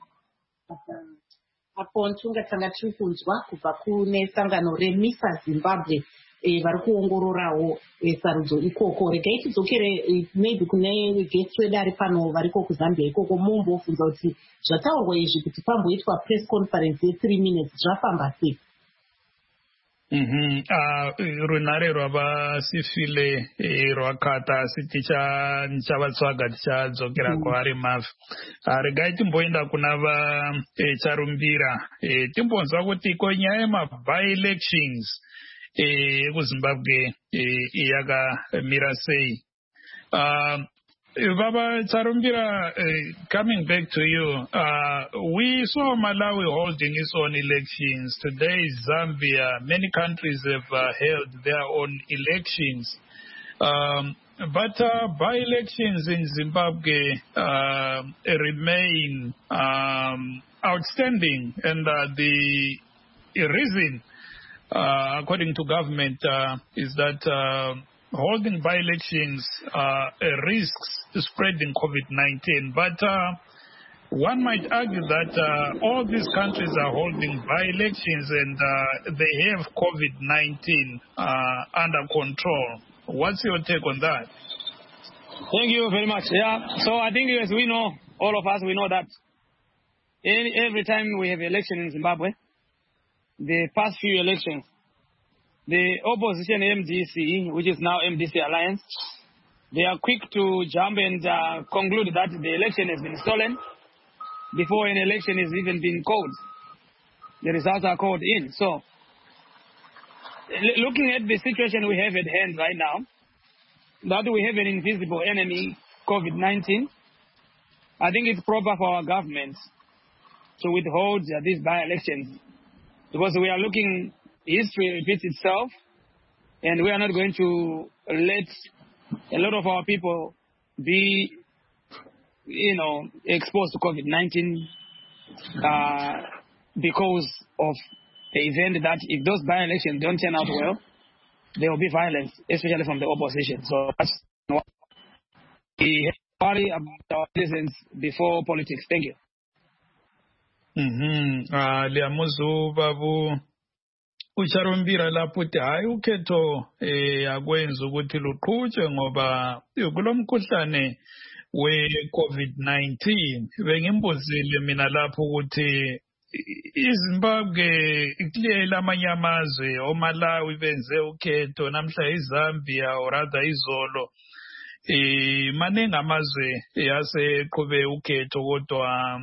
Apo ntunga tanga tiri kunzwa kubva kune sangano reMISA Zimbabwe vari kuongororawo sarudzo ikoko. Regai tidzokere maybe kune guest wedu ari pano variko kuZambia ikoko, mumbobvunza kuti zvataurwa izvi kuti pamboitwa press conference ye three minutes zvafamba sei? Mhm. Uh, runare rwavasifile rwakata asi tichavatsvaga tichadzokera kwavari mavhu. Regai timboenda kuna vacharumbira timbonzwa kuti ko nyaya yema-by-elections ekuzimbabwe yakamira sei. Baba Charumbira, uh, coming back to you, uh, we saw Malawi holding its own elections. Today, Zambia, many countries have uh, held their own elections. Um, but uh, by-elections in Zimbabwe uh, remain um, outstanding. And uh, the reason, uh, according to government, uh, is that uh, holding by-elections uh, risks spreading COVID nineteen. But uh, one might argue that uh, all these countries are holding by-elections and uh, they have COVID nineteen uh, under control. What's your take on that? Thank you very much. Yeah, so I think as we know, all of us, we know that every time we have election in Zimbabwe, the past few elections, the opposition M D C, which is now M D C Alliance, they are quick to jump and uh, conclude that the election has been stolen before an election has even been called. The results are called in. So, looking at the situation we have at hand right now, that we have an invisible enemy, COVID nineteen, I think it's proper for our government to withhold uh, these by-elections, because we are looking, history repeats itself, and we are not going to let a lot of our people be, you know, exposed to COVID nineteen uh, because of the event that if those by-elections don't turn out well, there will be violence, especially from the opposition. So that's what we worry about our citizens before politics. Thank you. Mhm. Ah, liyamuzu babu ucharumbira lapho uthi hayi ukhetho eh akwenza ukuthi luqhutshwe ngoba kulomkhuhlane we-COVID nineteen. Bengimbuzile mina lapho ukuthi iZimbabwe kulela amanye amazwe oMalawi benze ukhetho, namhla iZambia or rather izolo eh maningi amazwe yaseqhube ukhetho, kodwa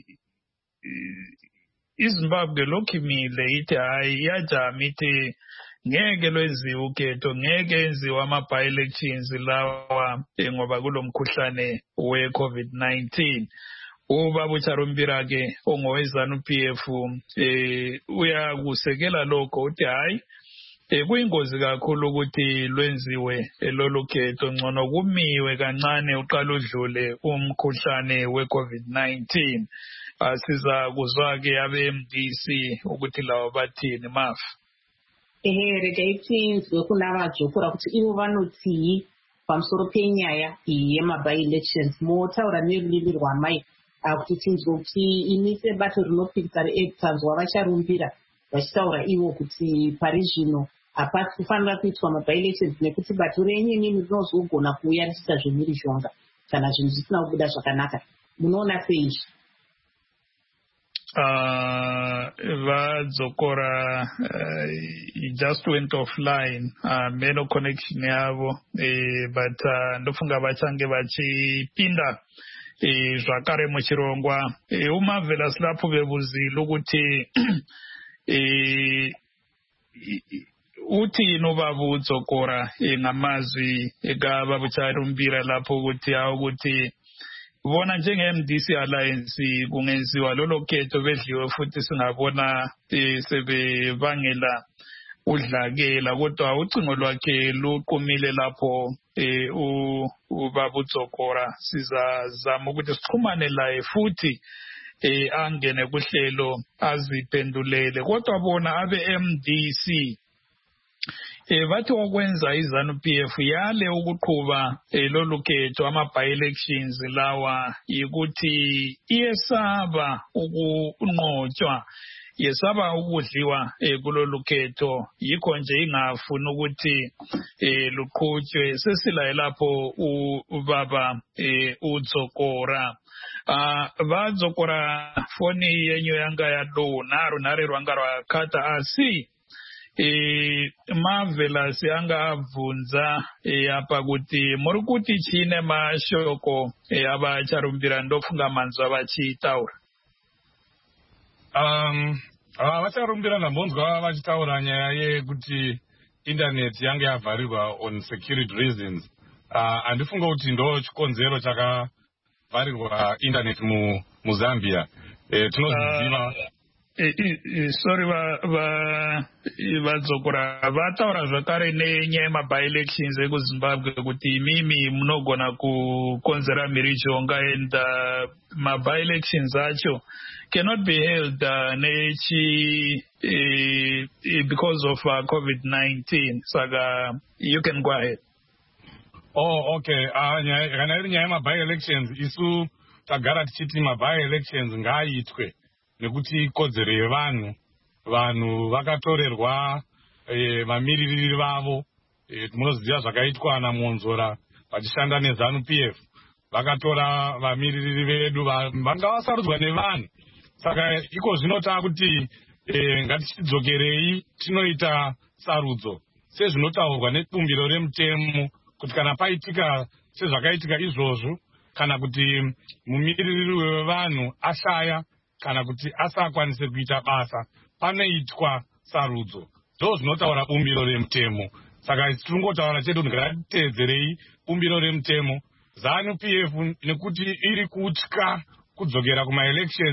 iZimbabwe lokhu imile ithi hayi iyajama ithi ngeke lwenziwe ukhetho, ngeke enziwe ama-by-elections lawa ngoba kulomkhuhlane we-COVID nineteen. Ubaba uCharumbira-ke ongowe-ZANU P F eh uyakusekela lokho uthi hayi eh kuyingozi kakhulu ukuthi lwenziwe lolu khetho, ngcono kumiwe kancane uqala udlule umkhuhlane we-COVID nineteen. Asiza kuzwa-ke abe-M D C ukuthi lawo bathini mafu. Ehe, regaitins kunavajokura kuti ivo vanotii pamusoro penyaya iyi yema-by-elections. Motaura nerulimi rwamai kuti tinzwe kuti ini sebato rinopikisa retanzwa vacharumbira vachitaura ivo kuti pari zvino hapasi kufanira kuitwa ma-by-elections nekuti bato renyu inini rinozogona kuuya richiita zvemhirizhonga kana zvinhu zvisina kubuda zvakanaka. Munoona sei izvi? Uh, vadzokora uh, he just went offline, uh, meno connection yavo, eh, but uh, ndofunga vachange vachipinda eh, zvakare muchirongwa. Eh, uMarvelous lapho bebuzile ukuthi eh, uthi inobaba udzokora eh, ngamazwi ekababa uCharumbira lapho ukuthi ukuthi bona njenge-M D C Alliance kungenziwa lolo khetho bedliwe futhi singabona sebebangela udlakela, kodwa ucingo lwakhe luqumile lapho ubaba uDzokora. Sizazama ukuthi sixhumane laye futhi angene kuhlelo aziphendulele, kodwa bona abe-M D C Eh bathi okwenza iZANU P F yale ukuqhuba lolu khetho ama-by-elections lawa yikuthi iyesaba ukunqotshwa, yesaba ukudliwa kulolu khetho, yikho nje ingafuni ukuthi luqhutshwe. Sesilaye lapho ubaba uDzokora. Ah vadzokora foni yenyu yanga yalo naru nare rwanga rwakata asi Eh Marvelous yanga abvunza eh apa kuti muri kuti chine mashoko eh avacharumbira ndofunga manzwa vachitaura. Um avacharumbira ndambonzwa vachitaura nyaya yekuti internet yange yavharirwa on security reasons. Uh andifunga kuti ndo chikonzero chakavharirwa internet mu muZambia. Eh tinoziva uh, sorry va va vadzokora vataura zvakare nenyaya yema-by-elections ekuZimbabwe kuti mimi munogona kukonzera mhirizhonga, and uh, ma-by-elections acho cannot be held uh, nechi uh, because of uh, COVID nineteen. Saka you can go ahead. Oh okay. Ah kana iri nyaya yema-by-elections isu tagara tichiti ma-by-elections ngaaitwe nekuti ikodzero yevanhu. Vanhu vakatorerwa vamiririri vavo. Munoziva zvakaitwa naMonzora vachishanda neZANU P F. Vakatora vamiririri vedu vanga vasarudzwa nevanhu. Saka iko zvinota kuti ngatichidzokerei tinoita sarudzo sezvinotaurwa nebumbiro remutemo kuti kana paitika sezvakaitika izvozvo, kana kuti mumiririri wevanhu ashaya kana kuti asakwanise kuita basa, panoitwa sarudzo. Ndo zvinotaura bumbiro remutemo. Saka tiringotaura chedu ngatiteedzerei bumbiro remutemo. ZANU P F nekuti iri kutya kudzokera kuma elections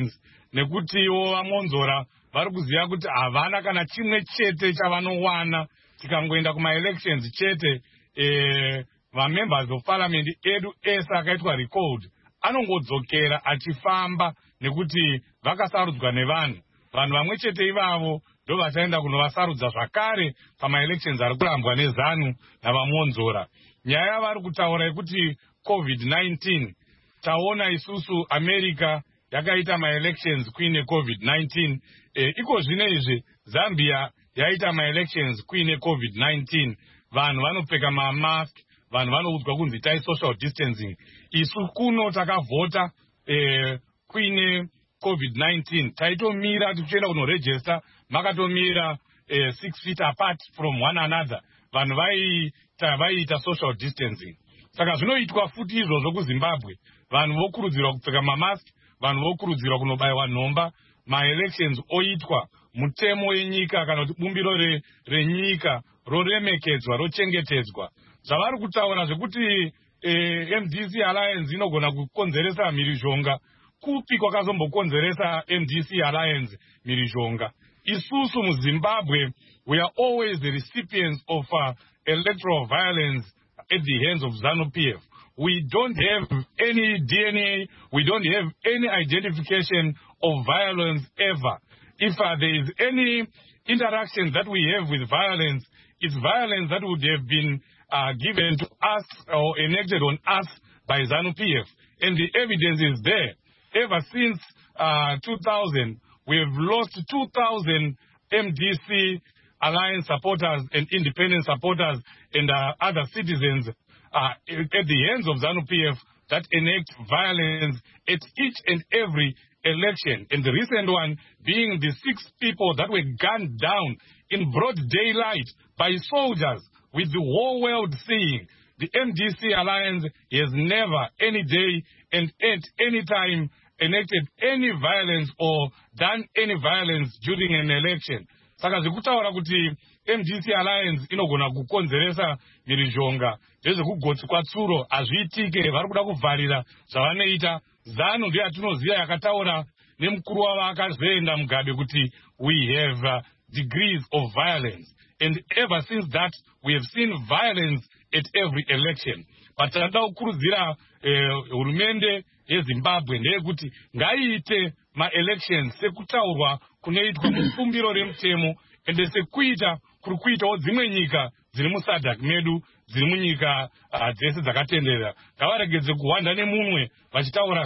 nekutiwo vamonzora vari kuziva kuti havana kana chimwe chete chavanowana tikangoenda kuma-elections chete. eh, vamembers of parliament edu ese akaitwa recalled anongodzokera achifamba nekuti vakasarudzwa nevanhu. Vanhu vamwe chete ivavo ndo vachaenda kunovasarudza zvakare pama-elections ari kurambwa nezanu navamonzora. Nyaya yavari kutaura yekuti covid nineteen, taona isusu America yakaita ma-elections kuine covid nineteen. E, iko zvine izvi Zambia yaita ma-elections kuine covid nineteen. Vanhu vanopfeka ma-mask, vanhu vanoudzwa kunzi tai social distancing. Isu kuno takavhota e, kuine covid nineteen. Taitomira tichienda kunoregister, makatomira e, six feet apart from one another. Vanhu vaita vaita social distancing. Saka zvinoitwa futi izvozvo kuZimbabwe. Vanhu vokurudzirwa kupfeka mamask, vanhu vokurudzirwa kunobayiwa nhomba. Ma-elections oitwa mutemo yenyika kana kuti bumbiro re, renyika roremekedzwa, rochengetedzwa. Zvavari kutaura zvekuti eh, M D C Alliance inogona kukonzeresa mhirizhonga. Kupi kwakazombokonzeresa M D C Alliance mhirizhonga? Isusu muZimbabwe, we are always the recipients of uh, electoral violence at the hands of ZANU-P F. We don't have any D N A, we don't have any identification of violence ever. If uh, there is any interaction that we have with violence, it's violence that would have been uh, given to us or enacted on us by ZANU-P F. And the evidence is there. Ever since uh, two thousand, we have lost two thousand M D C Alliance supporters and independent supporters and uh, other citizens uh, at the hands of ZANU-P F that enact violence at each and every election. And the recent one being the six people that were gunned down in broad daylight by soldiers, with the whole world seeing. The M D C Alliance has never, any day and at any time, enacted any violence or done any violence during an election. Saka zvekutaura kuti M D C Alliance inogona kukonzeresa mhirizhonga ndezvekugotsi kwatsuro hazviitike. Vari kuda kuvharira zvavanoita. ZANU ndiyo yatinoziva yakataura nemukuru wavo akazoenda Mugabe kuti we have uh, degrees of violence. And ever since that, we have seen violence at every election. But tanda kukurudzira hurumende yeZimbabwe ndeyekuti ngaiite ma-elections sekutaurwa kunoitwa mufumbiro remutemo, ende sekuita kuri kuitawo dzimwe nyika dziri musadhak medu, dziri munyika uh, dzese dzakatenderera. Ngavaregedze kuhwanda nemunwe vachitaura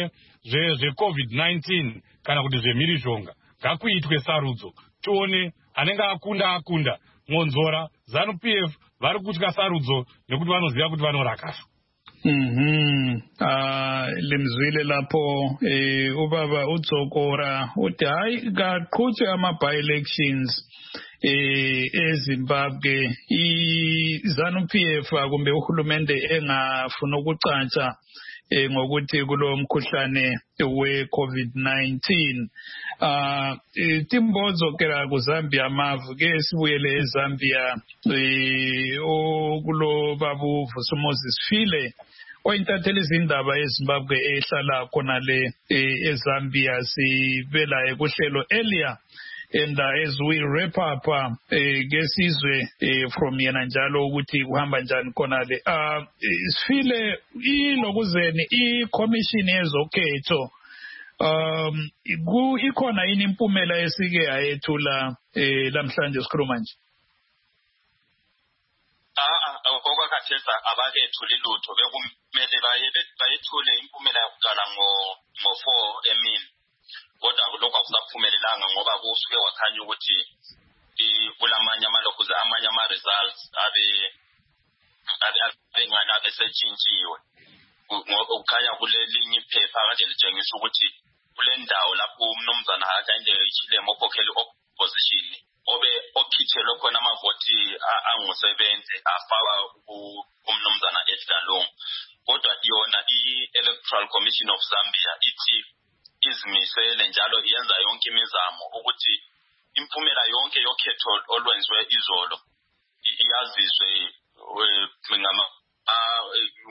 zve-covid nineteen kana kuti zvemhirizhonga. Ngakuitwe sarudzo, tione anenge akunda akunda. Monzora, ZANU-P F vari kutya sarudzo nekuti vanoziva kuti vanorakaswa. Mhm. Ah, limzwile lapho eh ubaba udzokora uthi hayi kaqhutshwe ama-by-elections eh eZimbabwe, i-ZANU-P F kumbe uhulumende engafuna ukucatsha eh ngokuthi kulo mkhuhlane we-covid nineteen. Ah, timbozo kera kuZambia mavu ke sibuyele eZambia eh okulo babu Vusi File oyintatheli izindaba eZimbabwe ehlala khona le eZambia. Sivela ekuhlelo earlier, and uh, as we wrap up uh, gesizwe uh, from yena njalo ukuthi kuhamba njani khona le uh, Sifile ilokuzeni i-commission yezokhetho um ku ikhona yini impumela esike ayethula eh lamhlanje sikhuluma nje? Ah, okwakhathesa abakethula ilutho bekumele bayethule impumela yokuqala ngo four emini, kodwa lokho akusaphumelelanga ngoba kusuke wakhanya ukuthi kulamanye amalokhuza amanye ama-results abe abengani abesetshintshiwe. Ukukhanya kulelinye iphepha kade litshengisa ukuthi kule ndawo lapho umnumzana akade ichilemo okhokhela opposition obe okhithelwe khona amavoti angu-seventy afaka umnumzana Edgar Lungu. Kodwa yona i-Electoral Commission of Zambia ithi izimisele njalo iyenza yonke imizamo ukuthi impumela yonke yokhetho olwenziwe izolo iyaziswe ngama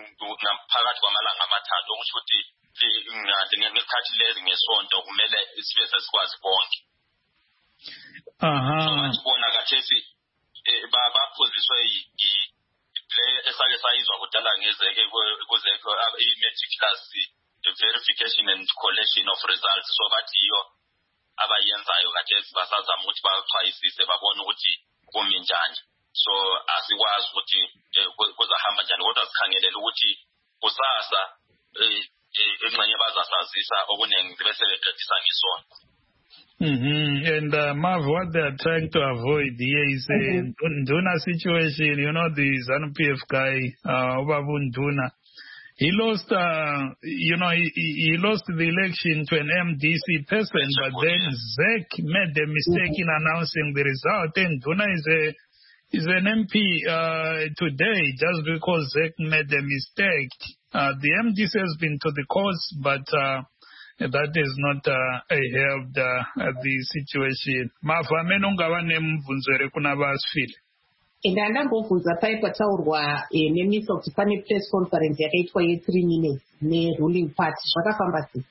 ngaphakathi kwamalanga amathathu okusho ukuthi ngekhathi lezi ngesonto kumele sibe sesikwazi konke. Aha. So bona kathesi baphuziswe le esake sayizwa kudala ngezeke kuzeke i-meticulous verification and collection of results. So bathi iyo abayenzayo kathesi basazama ukuthi bachwayisise babone ukuthi kumi njani. So asikwazi ukuthi kuzahamba njani kodwa sikhangelela ukuthi kusasa engxenye bazasazisa okuningi bese beqedisa ngesonto. Mm-hmm. And uh, Marv, what they are trying to avoid here is a mm-hmm. Nduna situation. You know, the ZANU P F guy, uh, Obabu Nduna, he lost, uh, you know, he, he lost the election to an M D C person, but then Z E C made the mistake in announcing the result. And Nduna is a is an M P uh, today just because Z E C made the mistake. Uh, the M D C has been to the courts, but uh, that has not uh, helped uh, the situation. Mafameno ngavane mvunzere kuna vasfile. Ndandambobvunza paipa taurwa nemisa kuti pane press conference yakaitwa ye three minutes ne-ruling party. Zvakafamba sei?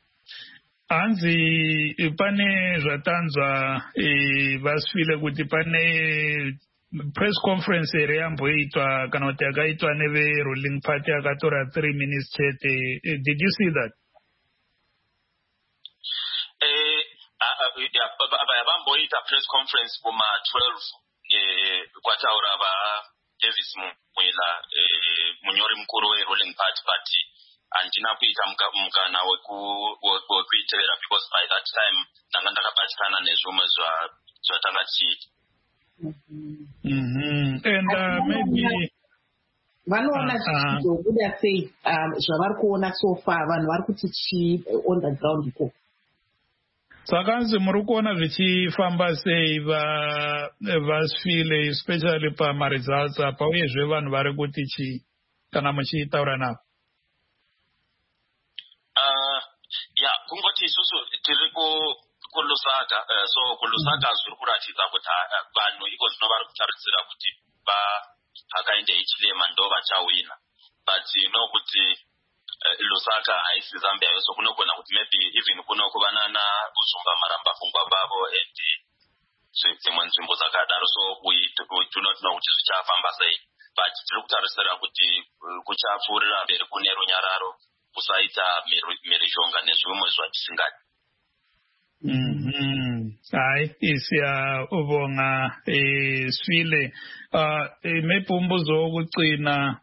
Hanzi pane zvatanzwa vasfile kuti pane press conference ere yamboitwa kana kuti yakaitwa neve-ruling party yakatora three minutes chete. Did you see that? Bamboita press conference kuma twelve kwataura ba Davis Mwila munyori mkuru we-ruling party party andina kuita mukana wekuitera because by that time ndanga ndakabatikana nezvimwe zvatanga tichiita. And uh, maybe vanoona zvichizobuda sei zvavari kuona so far vanhu vari kuti chii on the ground iko. Sakanzi muri kuona zvichifamba sei vasfile especially pamaresults apa uyezve vanhu vari kuti chii kana muchitaura navo? Ya kungoti isusu tiri kulusaka so kulusaka zviri kuratidza kuti vanhu iko zvino vari kutarisira kuti pakaende ichilema ndo vachawina, but no kuti Lusaka haisi Zambia yose kunogona kuti maybe even kuno kuvana na kusumba maramba fungwa bavo and dzimwe nzvimbo dzakadaro. So we do not know kuti zvichafamba sei, but tiri kutarisira kuti kuchapfuurira mberi kune runyararo kusaita mhirizhonga nezvimwe zvatisingadi. Hayi siyabonga Swile. Maybe umbuzo wokucina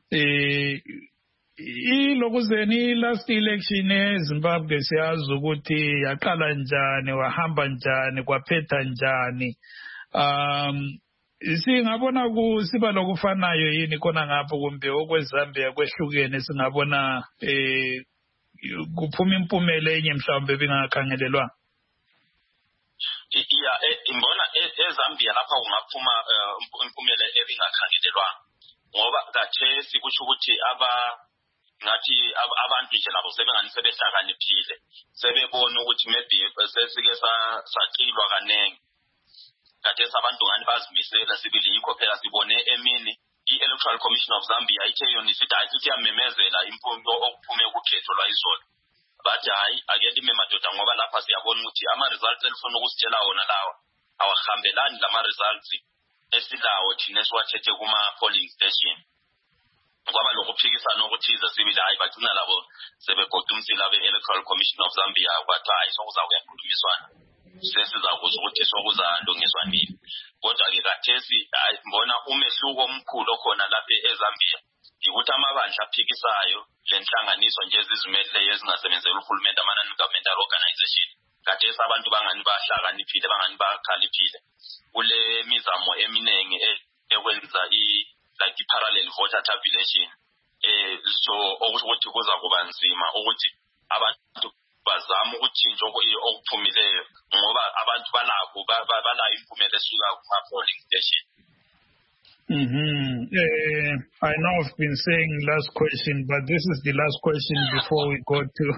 ilokuzeni last election eZimbabwe siyazi ukuthi yaqala njani, wahamba njani, kwaphetha njani. Um singabona kusiba lokufanayo yini khona ngapho kumbe okweZambia kwehlukene singabona eh kuphuma impumela enye mhlawumbe bengakhangelelwa. Yeah, imbona eZambia lapha kungaphuma impumela ebingakhangelelwa ngoba kathesi kusho ukuthi aba ngathi abantu nje labo sebengani sebehlakaniphile sebebona ukuthi maybe sesike saqilwa kanengi kathesi abantu ngani bazimisela sibili yikho phela sibone emini i-Electoral Commission of Zambia ithe yona isithi yamemezela impunyo okuphume ukukhetho lwayizolo bathi hayi ake lime madoda ngoba lapha siyabona ukuthi ama-results elifuna ukusitshela wona lawa awahambelani lama-results esilawo thina esiwathethe kuma-polling station. Ngoba lokuphikisana okuthize sibili hayi bagcina labo sebegoqa umsila be-Electoral Commission of Zambia kwathi hayi sokuzakuya kukhulumiswana sesizakuzwa ukuthi sokuzalungiswa nini. Kodwa-ke kathesi ngibona umehluko omkhulu okhona lapha eZambia ukuthi amabandla aphikisayo le nhlanganiso nje ezizimeleyo ezingasebenzeli uhulumende ama-non-governmental organization kathesi abantu bangani bahlakaniphile bangani bakhaliphile kule mizamo eminingi ekwenza like i-parallel voter tabulation. Eh so ukuthi kuza kuba nzima ukuthi abantu bazama ukutshintsha okuphumileyo ngoba abantu balapho balayo impumela esuka kuma-polling station. Mm-hmm. Uh, I know I've been saying last question, but this is the last question before we go to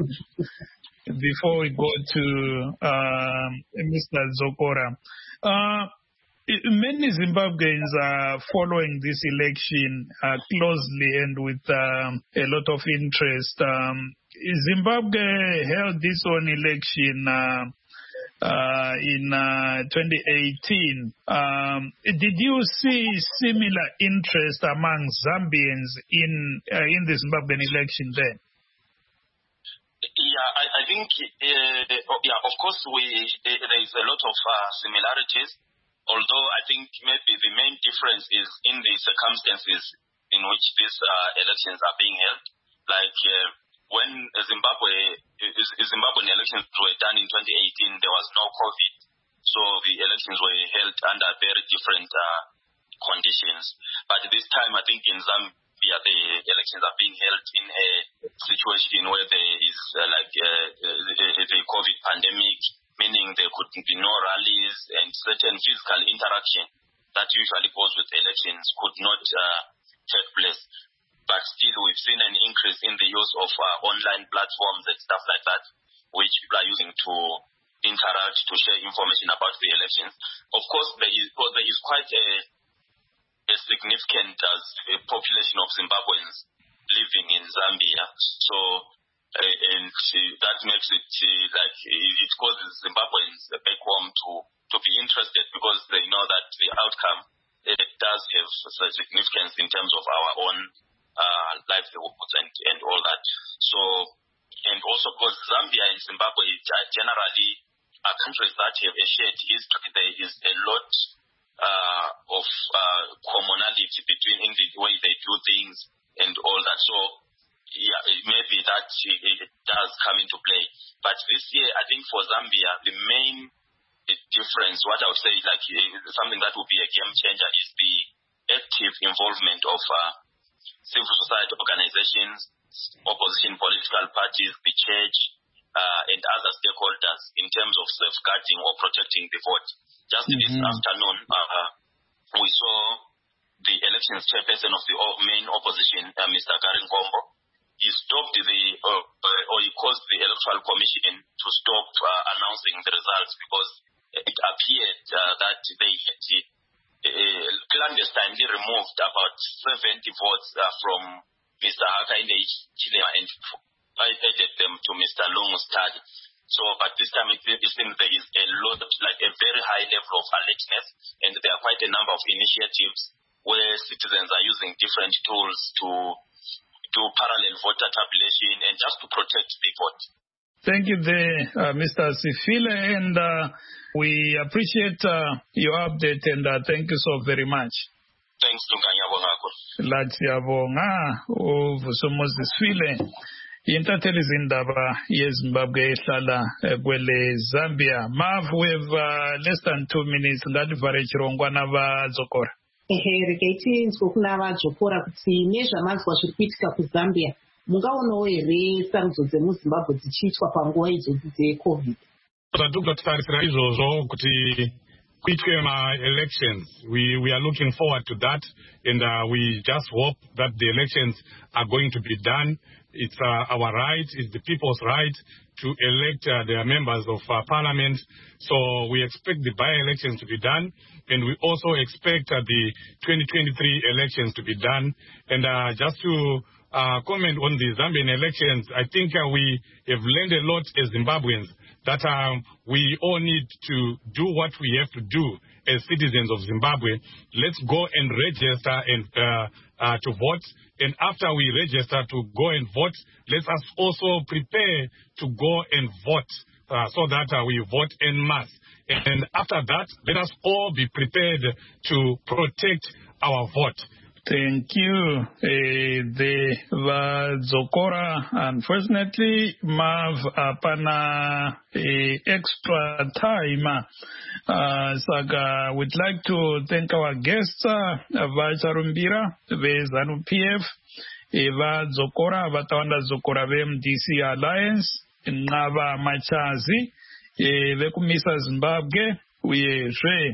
before we go to um, Mister Zokora. Uh, many Zimbabweans are following this election uh, closely and with um, a lot of interest. Um, Zimbabwe held this own election uh, uh, in uh, twenty eighteen. Um, did you see similar interest among Zambians in uh, in the Zimbabwean election then? Yeah, I, I think, uh, yeah, of course, we uh, there is a lot of uh, similarities, although I think maybe the main difference is in the circumstances in which these uh, elections are being held. Like uh, when Zimbabwe, Zimbabwean elections were done in twenty eighteen, there was no COVID, so the elections were held under very different uh, conditions. But this time, I think in Zambia, Yeah, the elections are being held in a situation where there is uh, like uh, the, the COVID pandemic, meaning there could be no rallies and certain physical interaction that usually goes with elections could not uh, take place. But still, we've seen an increase in the use of uh, online platforms and stuff like that, which people are using to interact, to share information about the elections. Of course, there is, well, there is quite a a significant uh, population of Zimbabweans living in Zambia. So, uh, and uh, that makes it uh, like it causes Zimbabweans back home to, to be interested because they know that the outcome it does have a significance in terms of our own uh, livelihoods and, and all that. So, and also because Zambia and Zimbabwe generally are countries that have a shared history. There is a lot Uh, of uh, commonality between in the way they do things and all that. So, yeah, maybe that it, it does come into play. But this year, I think for Zambia, the main difference, what I would say is like something that will be a game changer is the active involvement of uh, civil society organizations, opposition political parties, the church, uh, and other stakeholders in terms of safeguarding or protecting the vote. Just mm-hmm. this afternoon, uh, we saw the elections chairperson of the main opposition, uh, Mister Gary Ngombo. He stopped the, uh, uh, or he caused the Electoral Commission to stop uh, announcing the results because it appeared uh, that they had uh, clandestinely removed about seventy votes uh, from Mister Hakainde Hichilema and added them to Mister Lungu Stadi. So, but this time it, it seems there is a lot, like a very high level of alertness, and there are quite a number of initiatives where citizens are using different tools to do parallel voter tabulation and just to protect the vote. Thank you there, uh, Mister Sifile, and uh, we appreciate uh, your update, and uh, thank you so very much. Thanks to Nganyabongako. Latsiyabonga uVusomozi Sifile. Intatheli zindaba yeZimbabwe ehlala kwele Zambia. Mav, we have uh, less than two minutes. Ngativari chirongwa navadzokora. Ehe, rikeiti nzokuna vadzokora kuti nezvamazwa zviri kuitika kuZambia, mungaonawo here sarudzo dzemuZimbabwe dzichiitwa panguva idzodzi dzeCovid? Tatarisira izvozvo kuti kuitwe ma-elections. We, we are looking forward to that, and uh, we just hope that the elections are going to be done. It's uh, our right, it's the people's right to elect uh, their members of uh, parliament. So we expect the by-elections to be done, and we also expect uh, the twenty twenty-three elections to be done. And uh, just to uh, comment on the Zambian elections, I think uh, we have learned a lot as Zimbabweans that um, we all need to do what we have to do as citizens of Zimbabwe. Let's go and register and uh, uh, to vote. And after we register to go and vote, let us also prepare to go and vote uh, so that uh, we vote en masse. And after that, let us all be prepared to protect our vote. Thank you. Uh, the Vadzokora, unfortunately, Mav apana uh, extra time. Uh, Saga, we'd like to thank our guests, uh, Vacharumbira, Vezanu P F, Vadzokora, Vatawanda Zokora V M D C Alliance, Nava Machazi, Vekumisa Zimbabwe, Uyezhe,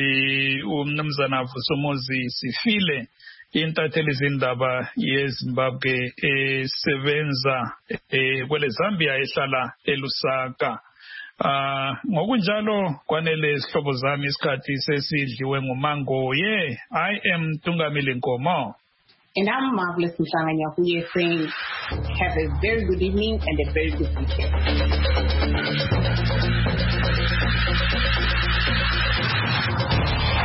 Umnumzana Vusomozi Sifile, intatheli zindaba yeZimbabwe esebenza kwele Zambia ehlala eLusaka. Uh, ngokunjalo kwanele sihlobo zami isikhathi sesidliwe nguMangoye. I am Tungamile Nkomo. And I'm Marvelous Mhlanga-Nyahuye saying have a very good evening and a very good weekend.